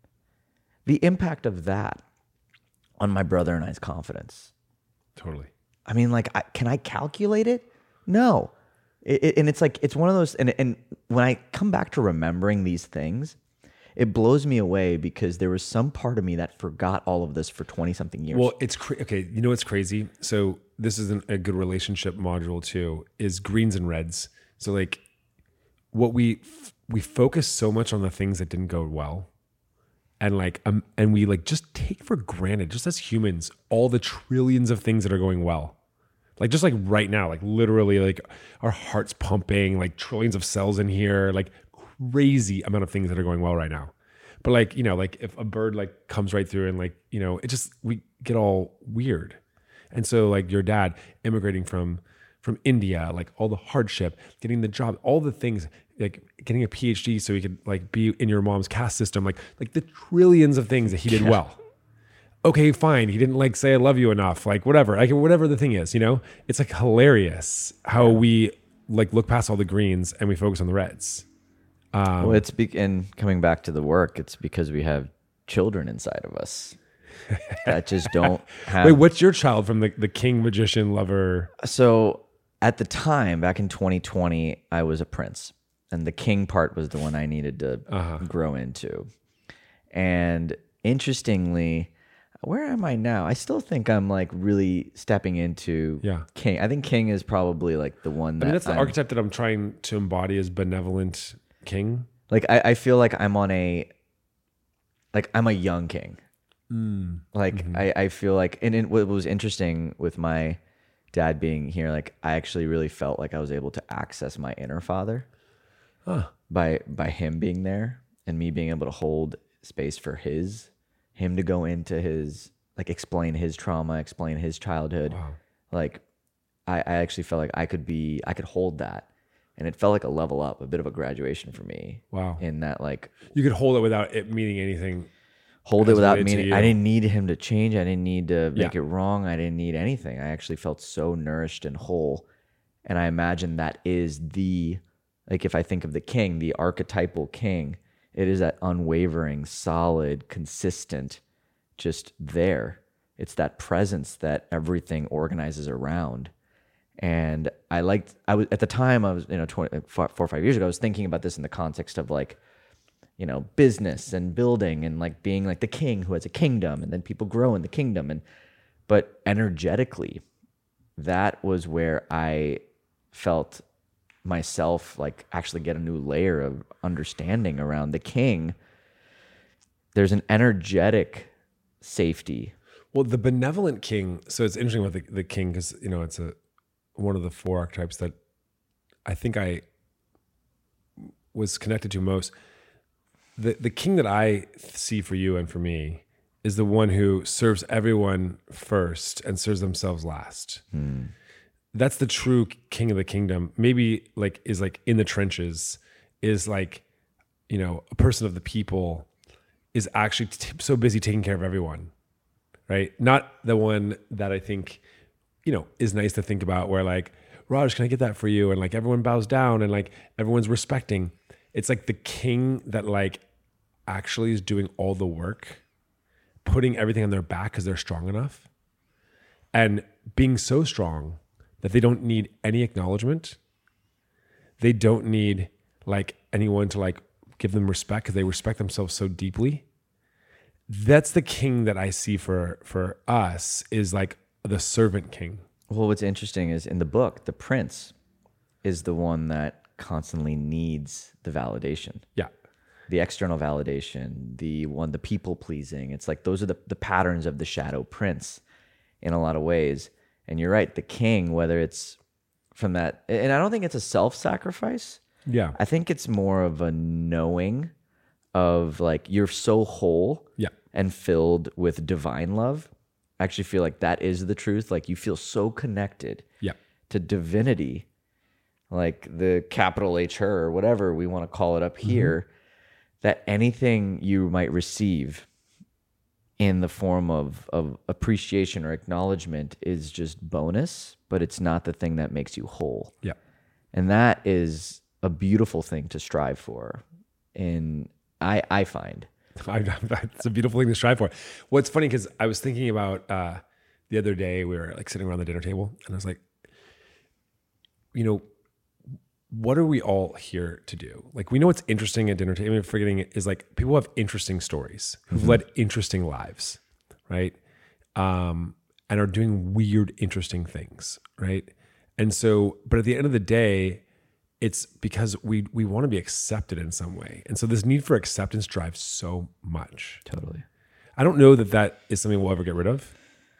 The impact of that on my brother and I's confidence. Totally. I mean, like, can I calculate it? No. And it's like, it's one of those, and when I come back to remembering these things, it blows me away because there was some part of me that forgot all of this for 20 something years. Well, it's okay. You know what's crazy? So this is a good relationship module too, is greens and reds. So like what we focus so much on the things that didn't go well. And like, and we like just take for granted, just as humans, all the trillions of things that are going well. Like just like right now, like literally like our heart's pumping, like trillions of cells in here, like crazy amount of things that are going well right now. But like, like if a bird like comes right through and like, it just, we get all weird. And so like your dad immigrating from India, like all the hardship, getting the job, all the things, like getting a PhD so he could like be in your mom's caste system, like the trillions of things that he did well. Okay, fine. He didn't like say I love you enough, like whatever, like whatever the thing is, it's like hilarious how we like look past all the greens and we focus on the reds. Well, and coming back to the work, it's because we have children inside of us that just don't have. Wait, what's your child from the king, magician, lover? So at the time, back in 2020, I was a prince, and the king part was the one I needed to grow into. And interestingly, where am I now? I still think I'm like really stepping into king. I think king is probably like the one that that's the archetype that I'm trying to embody as benevolent king. Like I feel like I'm a young king. Like I feel like, and what was interesting with my dad being here, like I actually really felt like I was able to access my inner father by him being there and me being able to hold space for him to go into his, like explain his trauma, explain his childhood. Wow. Like I actually felt like I could hold that. And it felt like a level up, a bit of a graduation for me. Wow. In that, like, you could hold it without it meaning anything. Hold it without meaning. I didn't need him to change. I didn't need to make it wrong. I didn't need anything. I actually felt so nourished and whole. And I imagine that is like if I think of the king, the archetypal king, it is that unwavering, solid, consistent, just there. It's that presence that everything organizes around. And I was at the time, I was, 4 or 5 years ago, I was thinking about this in the context of like, business and building and like being like the king who has a kingdom, and then people grow in the kingdom. But energetically, that was where I felt myself like actually get a new layer of understanding around the king. There's an energetic safety. Well, the benevolent king. So it's interesting with the king because it's one of the 4 archetypes that I think I was connected to most. The king that I see for you and for me is the one who serves everyone first and serves themselves last. That's the true king of the kingdom. Maybe like is like in the trenches, is like, a person of the people, is actually so busy taking care of everyone, right? Not the one that I think, is nice to think about where like Raj, can I get that for you? And like everyone bows down and like everyone's respecting. It's like the king that like actually is doing all the work, putting everything on their back because they're strong enough and being so strong that they don't need any acknowledgement. They don't need like anyone to like give them respect because they respect themselves so deeply. That's the king that I see for us is like the servant king. Well, what's interesting is in the book, the prince is the one that constantly needs the validation. Yeah. The external validation, the people pleasing. It's like those are the patterns of the shadow prince in a lot of ways. And you're right, the king, whether it's from that, and I don't think it's a self-sacrifice. Yeah. I think it's more of a knowing of like you're so whole Yeah. and filled with divine love. I actually feel like that is the truth. Like you feel so connected Yeah. to divinity, like the capital H her or whatever we want to call it up here, that anything you might receive in the form of appreciation or acknowledgement is just bonus, but it's not the thing that makes you whole. Yeah. And that is a beautiful thing to strive for. And I find. It's a beautiful thing to strive for. What's funny, because I was thinking about the other day, we were like sitting around the dinner table and I was like, what are we all here to do? Like, we know what's interesting at dinner table. Forgetting it is like people have interesting stories who've led interesting lives, right? And are doing weird, interesting things, right? And so, but at the end of the day, it's because we want to be accepted in some way. And so this need for acceptance drives so much. Totally. I don't know that is something we'll ever get rid of.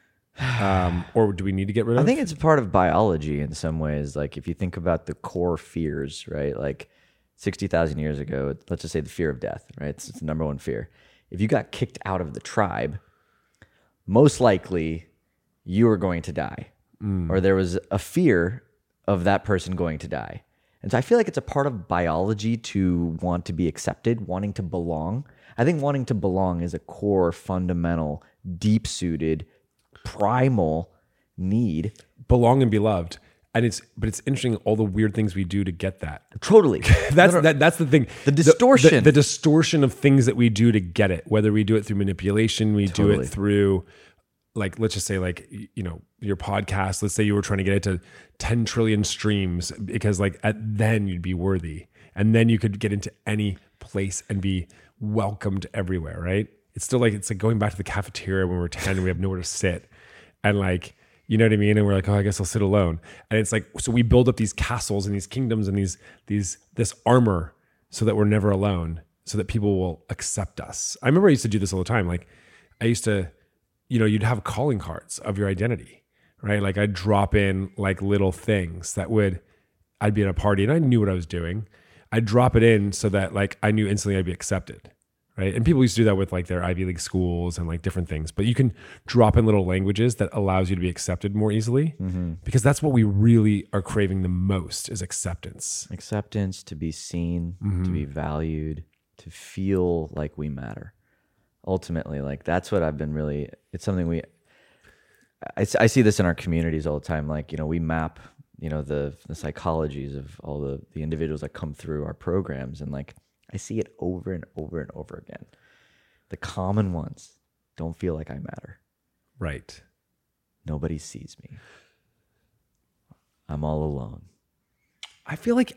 Or do we need to get rid of? I think it's a part of biology in some ways. Like if you think about the core fears, right? Like 60,000 years ago, let's just say the fear of death, right? It's the number one fear. If you got kicked out of the tribe, most likely you were going to die. Or there was a fear of that person going to die. And so I feel like it's a part of biology to want to be accepted, wanting to belong. I think wanting to belong is a core, fundamental, deep-suited, primal need. Belong and be loved. And it's interesting all the weird things we do to get that. Totally. That's the thing. The distortion. The distortion of things that we do to get it, whether we do it through manipulation, we do it through, like, let's just say, like, your podcast, let's say you were trying to get it to 10 trillion streams because like then you'd be worthy. And then you could get into any place and be welcomed everywhere, right? It's still like, it's like going back to the cafeteria when we're 10 and we have nowhere to sit. And like, you know what I mean? And we're like, oh, I guess I'll sit alone. And it's like, so we build up these castles and these kingdoms and this armor so that we're never alone, so that people will accept us. I remember I used to do this all the time. Like I used to, you'd have calling cards of your identity, right? Like I'd drop in like little things I'd be at a party and I knew what I was doing. I'd drop it in so that like I knew instantly I'd be accepted. Right. And people used to do that with like their Ivy League schools and like different things, but you can drop in little languages that allows you to be accepted more easily because that's what we really are craving the most is acceptance. Acceptance, to be seen, to be valued, to feel like we matter. Ultimately, like that's what I've been really, it's something I see this in our communities all the time. Like, we map, the psychologies of all the individuals that come through our programs. And like, I see it over and over and over again. The common ones don't feel like I matter. Right. Nobody sees me. I'm all alone. I feel like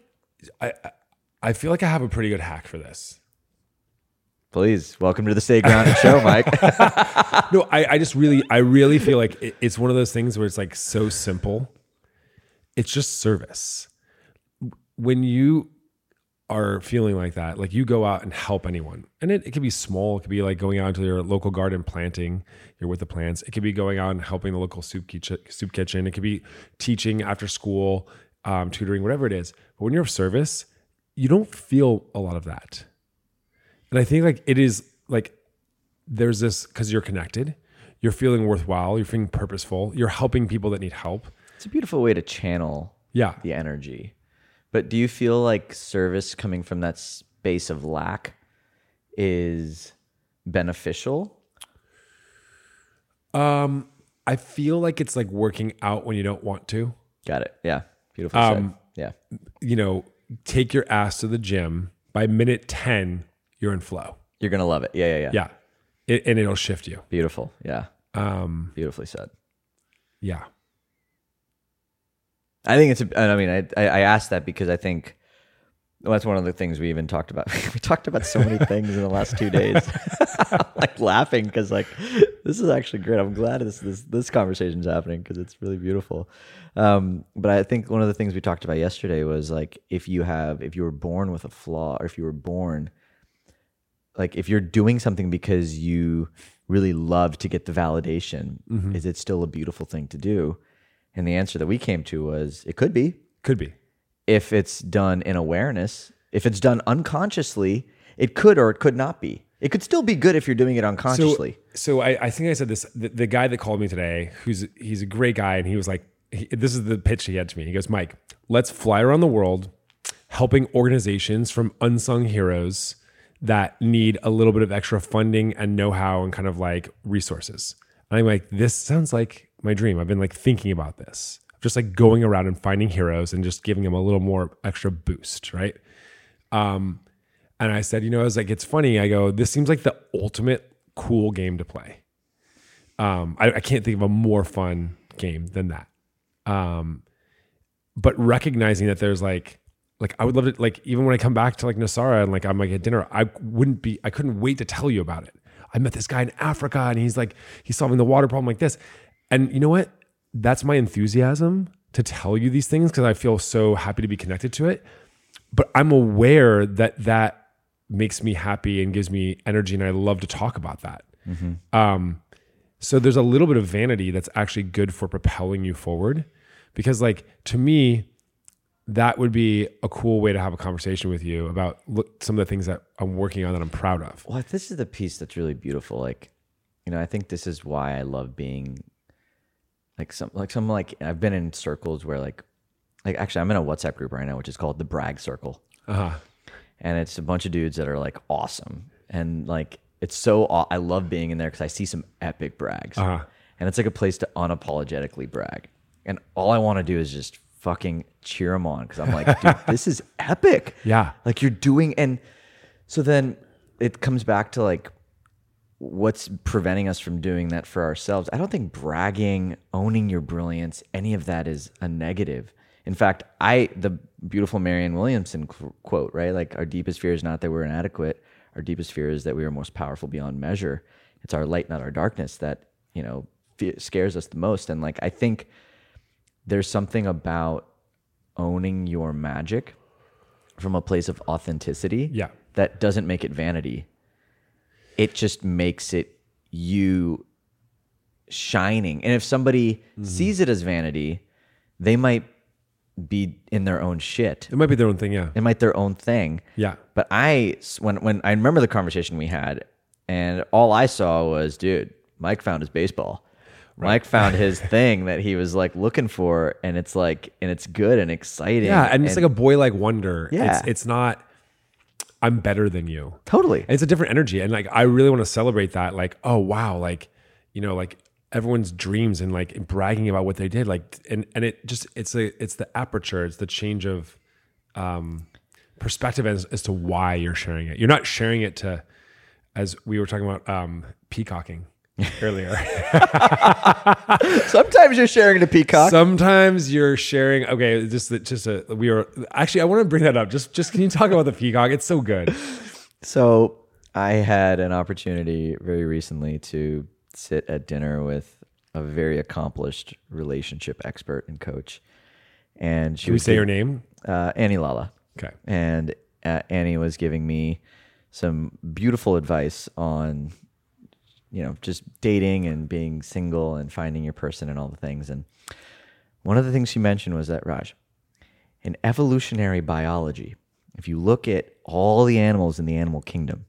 I have a pretty good hack for this. Please, welcome to the Stay Grounded show, Mike. No, I really feel like it's one of those things where it's like so simple. It's just service. When you are feeling like that, like you go out and help anyone. And it could be small. It could be like going out into your local garden planting. You're with the plants. It could be going out and helping the local soup kitchen. It could be teaching after school, tutoring, whatever it is. But when you're of service, you don't feel a lot of that. And I think like it is like there's this, because you're connected, you're feeling worthwhile, you're feeling purposeful, you're helping people that need help. It's a beautiful way to channel the energy. But do you feel like service coming from that space of lack is beneficial? I feel like it's like working out when you don't want to. Got it. Yeah. Beautiful said. Yeah. Take your ass to the gym. By minute 10, you're in flow. You're going to love it. Yeah. Yeah. And it'll shift you. Beautiful. Yeah. Beautifully said. Yeah. I think I asked that because I think that's one of the things we even talked about. We talked about so many things in the last 2 days. I'm like laughing because like this is actually great. I'm glad this conversation's happening because it's really beautiful. But I think one of the things we talked about yesterday was like if you were born with a flaw, or if you were born like if you're doing something because you really love to get the validation, is it still a beautiful thing to do? And the answer that we came to was it could be. Could be. If it's done in awareness, if it's done unconsciously, it could or it could not be. It could still be good if you're doing it unconsciously. So I think I said this, the guy that called me today, he's a great guy, and he was like, this is the pitch he had to me. He goes, Mike, let's fly around the world helping organizations from unsung heroes that need a little bit of extra funding and know-how and kind of like resources. And I'm like, this sounds like my dream. I've been like thinking about this. Just like going around and finding heroes and just giving them a little more extra boost, right? And I said, I was like, it's funny. I go, this seems like the ultimate cool game to play. I can't think of a more fun game than that. But recognizing that there's like I would love to, like, even when I come back to like Nosara and like I'm like at dinner, I couldn't wait to tell you about it. I met this guy in Africa and he's solving the water problem like this. And you know what? That's my enthusiasm to tell you these things because I feel so happy to be connected to it. But I'm aware that makes me happy and gives me energy, and I love to talk about that. So there's a little bit of vanity that's actually good for propelling you forward, because like to me, that would be a cool way to have a conversation with you about some of the things that I'm working on that I'm proud of. Well, this is the piece that's really beautiful. Like, I think this is why I love being I've been in circles where like actually I'm in a WhatsApp group right now, which is called the Brag Circle. And it's a bunch of dudes that are like awesome. And like, I love being in there because I see some epic brags. And it's like a place to unapologetically brag. And all I want to do is just fucking cheer them on because I'm like, dude, this is epic. Yeah. Like you're doing, and so then it comes back to like, what's preventing us from doing that for ourselves? I don't think bragging, owning your brilliance, any of that is a negative. In fact, the beautiful Marianne Williamson quote, right? Like, our deepest fear is not that we're inadequate. Our deepest fear is that we are most powerful beyond measure. It's our light, not our darkness, that, scares us the most. And like, I think there's something about owning your magic from a place of authenticity that doesn't make it vanity. It just makes it you shining. And if somebody sees it as vanity, they might be in their own shit. It might be their own thing, yeah. It might be their own thing. Yeah. But when I remember the conversation we had, and all I saw was, dude, Mike found his baseball. Right. Mike found his thing that he was like looking for, and it's like, and it's good and exciting. Yeah, and it's like a boy-like wonder. Yeah. It's not, I'm better than you. Totally. And it's a different energy. And like, I really want to celebrate that. Like, oh, wow. Like, like everyone's dreams and like bragging about what they did. Like, and it just, it's the aperture. It's the change of perspective as to why you're sharing it. You're not sharing it to, as we were talking about peacocking earlier. Sometimes you're sharing to peacock. Sometimes you're sharing. Okay, actually, I want to bring that up. Just can you talk about the peacock? It's so good. So I had an opportunity very recently to sit at dinner with a very accomplished relationship expert and coach, and Can we say her name? Annie Lala. Okay. And Annie was giving me some beautiful advice on, just dating and being single and finding your person and all the things. And one of the things she mentioned was that, Raj, in evolutionary biology, if you look at all the animals in the animal kingdom,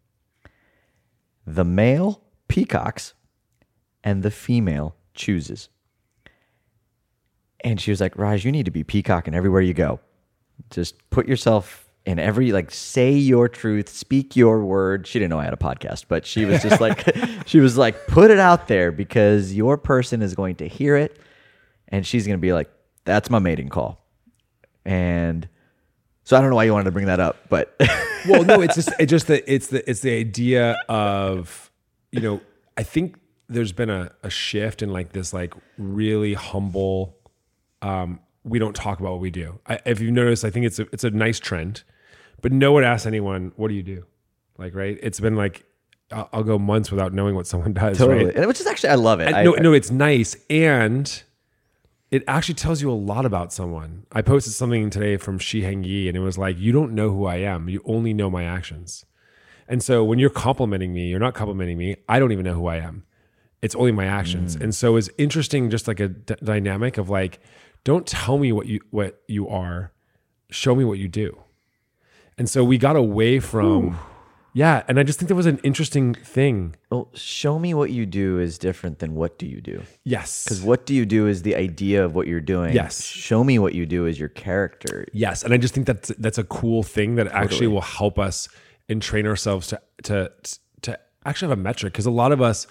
the male peacocks and the female chooses. And she was like, Raj, you need to be peacocking everywhere you go. Just put yourself in say your truth, speak your word. She didn't know I had a podcast, but she was just like, put it out there because your person is going to hear it. And she's going to be like, that's my mating call. And so I don't know why you wanted to bring that up, but Well, no, it's the idea of, I think there's been a shift in like this like really humble, we don't talk about what we do. If you've noticed, I think it's a nice trend, but no one asks anyone, what do you do? Like, right? It's been like, I'll go months without knowing what someone does. totally. Right? And which is actually, I love it. No, it's nice. And it actually tells you a lot about someone. I posted something today from Shiheng Yi, and it was like, you don't know who I am. You only know my actions. And so when you're complimenting me, you're not complimenting me. I don't even know who I am. It's only my actions. And so it's interesting, just like a dynamic of like, don't tell me what you are. Show me what you do. And so we got away from, yeah. And I just think that was an interesting thing. Well, show me what you do is different than what do you do? Yes. Because what do you do is the idea of what you're doing. Yes. Show me what you do is your character. Yes. And I just think that's a cool thing that actually will help us and train ourselves to actually have a metric. Because a lot of us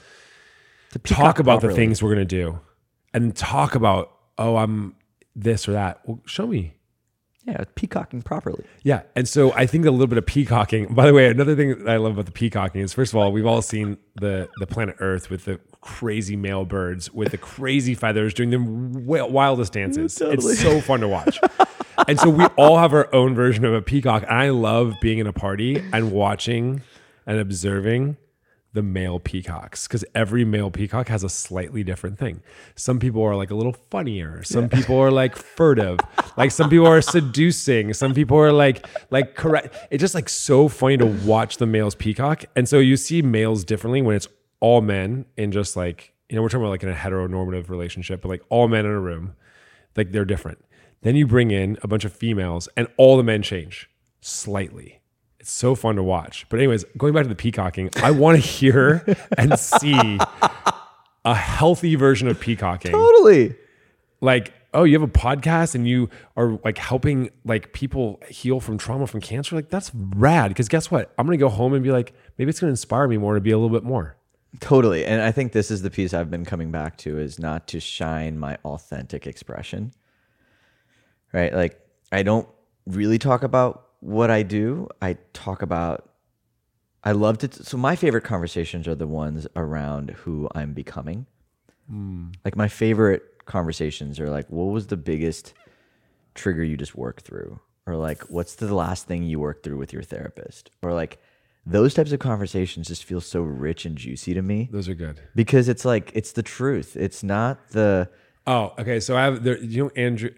talk about the things we're going to do and talk about, I'm this or that. Well, show me. Yeah, peacocking properly. Yeah. And so I think a little bit of peacocking, by the way, another thing that I love about the peacocking is, first of all, we've all seen the planet Earth with the crazy male birds with the crazy feathers doing the wildest dances. Totally. It's so fun to watch. And so we all have our own version of a peacock. And I love being in a party and watching and observing the male peacocks, because every male peacock has a slightly different thing. Some people are like a little funnier. Some people are like furtive. Like some people are seducing. Some people are like correct. It's just like so funny to watch the male's peacock. And so you see males differently when it's all men in just like, we're talking about like in a heteronormative relationship, but like all men in a room, like they're different. Then you bring in a bunch of females and all the men change slightly. It's so fun to watch. But anyways, going back to the peacocking, I want to hear and see a healthy version of peacocking. Totally. Like, oh, you have a podcast and you are like helping like people heal from trauma, from cancer. Like, that's rad. Because guess what? I'm going to go home and be like, maybe it's going to inspire me more to be a little bit more. Totally. And I think this is the piece I've been coming back to, is not to shine my authentic expression. Right? Like, I don't really talk about what I do. I love to. So my favorite conversations are the ones around who I'm becoming. Like my favorite conversations are like, what was the biggest trigger you just worked through? Or like, what's the last thing you worked through with your therapist? Or like, those types of conversations just feel so rich and juicy to me. Those are good. Because it's like, it's the truth. It's not the... Oh, okay. So I have, Andrew,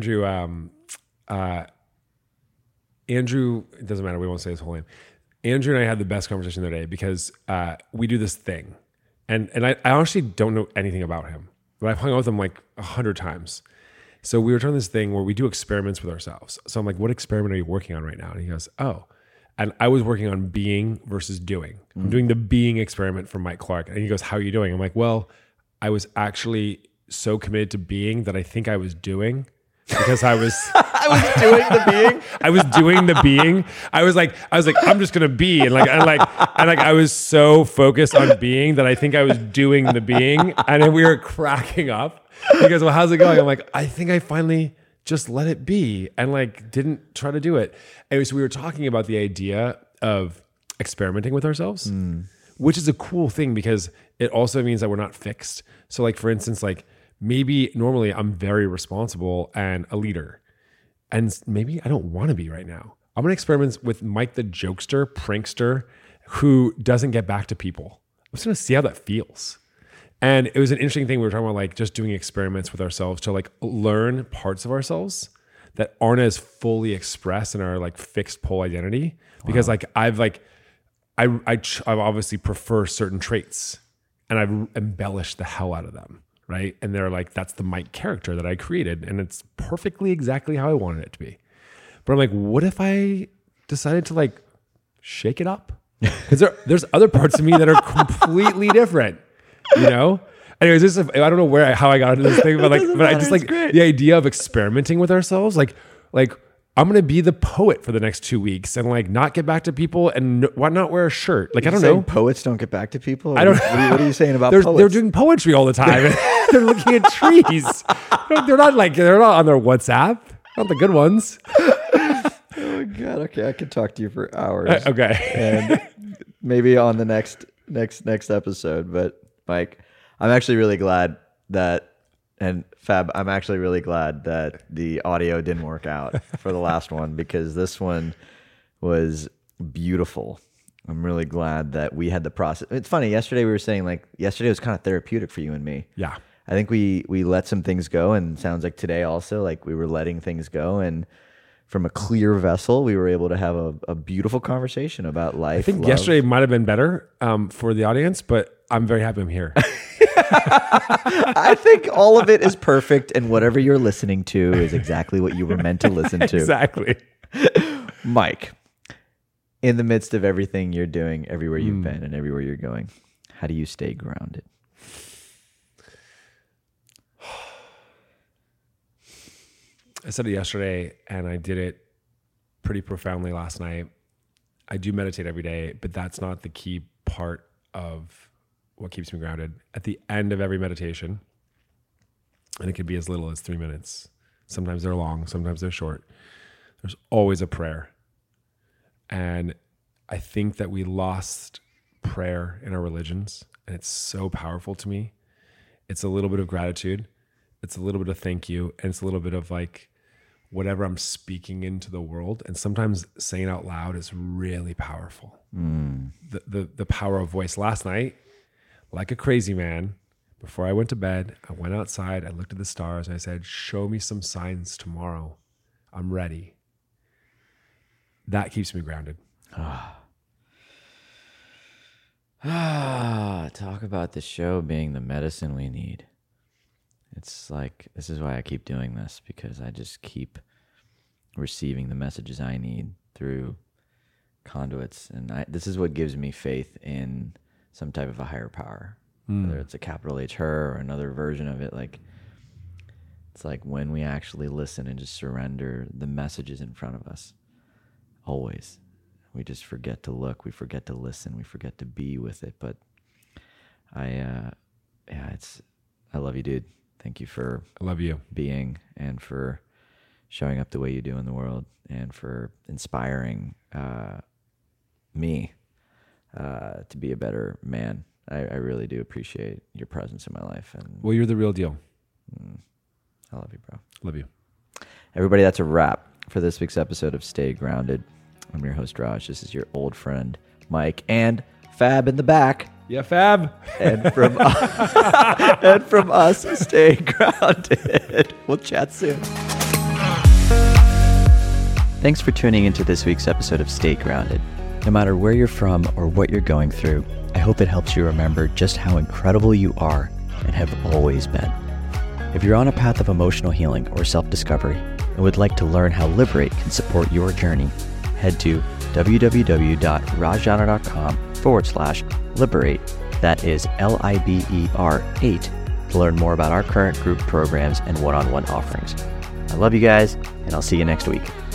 it doesn't matter. We won't say his whole name. Andrew and I had the best conversation the other day because we do this thing. And I honestly don't know anything about him, but I've hung out with him like 100 times. So we were doing this thing where we do experiments with ourselves. So I'm like, what experiment are you working on right now? And he goes, oh. And I was working on being versus doing. I'm doing the being experiment for Mike Clark. And he goes, how are you doing? I'm like, well, I was actually so committed to being that I think I was doing, because I was I was doing the being. I was doing the being. I was like, I'm just gonna be, and I was so focused on being that I think I was doing the being, and then we were cracking up because, well, how's it going? I'm like, I think I finally just let it be and like didn't try to do it. Anyway, so we were talking about the idea of experimenting with ourselves, which is a cool thing because it also means that we're not fixed. So like, for instance, like maybe normally I'm very responsible and a leader, and maybe I don't want to be right now. I'm going to experiment with Mike, the jokester, prankster, who doesn't get back to people. I'm just going to see how that feels. And it was an interesting thing. We were talking about like just doing experiments with ourselves to like learn parts of ourselves that aren't as fully expressed in our like fixed pole identity. Because like I obviously prefer certain traits and I've embellished the hell out of them. Right. And they're like, that's the Mike character that I created. And it's perfectly exactly how I wanted it to be. But I'm like, what if I decided to like shake it up? Because there's other parts of me that are completely different, you know? Anyways, I don't know how I got into this thing, but I just like the idea of experimenting with ourselves. Like I'm going to be the poet for the next 2 weeks and like not get back to people and why not wear a shirt? Like, I don't know. Poets don't get back to people? I don't What are you saying about poets? They're doing poetry all the time. They're looking at trees. They're not on their WhatsApp. Not the good ones. Oh my God. Okay. I could talk to you for hours. Okay. And maybe on the next episode. But Mike, I'm actually really glad that, and Fab, I'm actually really glad that the audio didn't work out for the last one, because this one was beautiful. I'm really glad that we had the process. It's funny. Yesterday we were saying, like, yesterday was kind of therapeutic for you and me. Yeah. I think we let some things go, and it sounds like today also, like, we were letting things go, and from a clear vessel, we were able to have a beautiful conversation about life. I think love. yesterday might have been better for the audience, but I'm very happy I'm here. I think all of it is perfect, and whatever you're listening to is exactly what you were meant to listen to. Exactly. Mike, in the midst of everything you're doing, everywhere you've been and everywhere you're going, how do you stay grounded? I said it yesterday, and I did it pretty profoundly last night. I do meditate every day, but that's not the key part of what keeps me grounded. At the end of every meditation, and it could be as little as 3 minutes. Sometimes they're long, sometimes they're short. There's always a prayer. And I think that we lost prayer in our religions, and it's so powerful to me. It's a little bit of gratitude. It's a little bit of thank you. And it's a little bit of like whatever I'm speaking into the world. And sometimes saying out loud is really powerful. The power of voice. Last night, like a crazy man, before I went to bed, I went outside, I looked at the stars, and I said, show me some signs tomorrow. I'm ready. That keeps me grounded. Talk about the show being the medicine we need. It's like, this is why I keep doing this, because I just keep receiving the messages I need through conduits. And this is what gives me faith in some type of a higher power, whether it's a capital H her or another version of it. Like, it's like when we actually listen and just surrender the messages in front of us, always. We just forget to look, we forget to listen, we forget to be with it. But I love you, dude. Thank you for I love you. being, and for showing up the way you do in the world, and for inspiring me to be a better man. I really do appreciate your presence in my life. And Well, you're the real deal. I love you, bro. Love you. Everybody, that's a wrap for this week's episode of Stay Grounded. I'm your host, Raj. This is your old friend, Mike, and Fab in the back. Yeah, Fab. And from and from us, stay grounded. We'll chat soon. Thanks for tuning into this week's episode of Stay Grounded. No matter where you're from or what you're going through, I hope it helps you remember just how incredible you are and have always been. If you're on a path of emotional healing or self-discovery and would like to learn how Liberate can support your journey, head to www.rajjana.com/liberate. That is LIBER8 to learn more about our current group programs and one-on-one offerings. I love you guys, and I'll see you next week.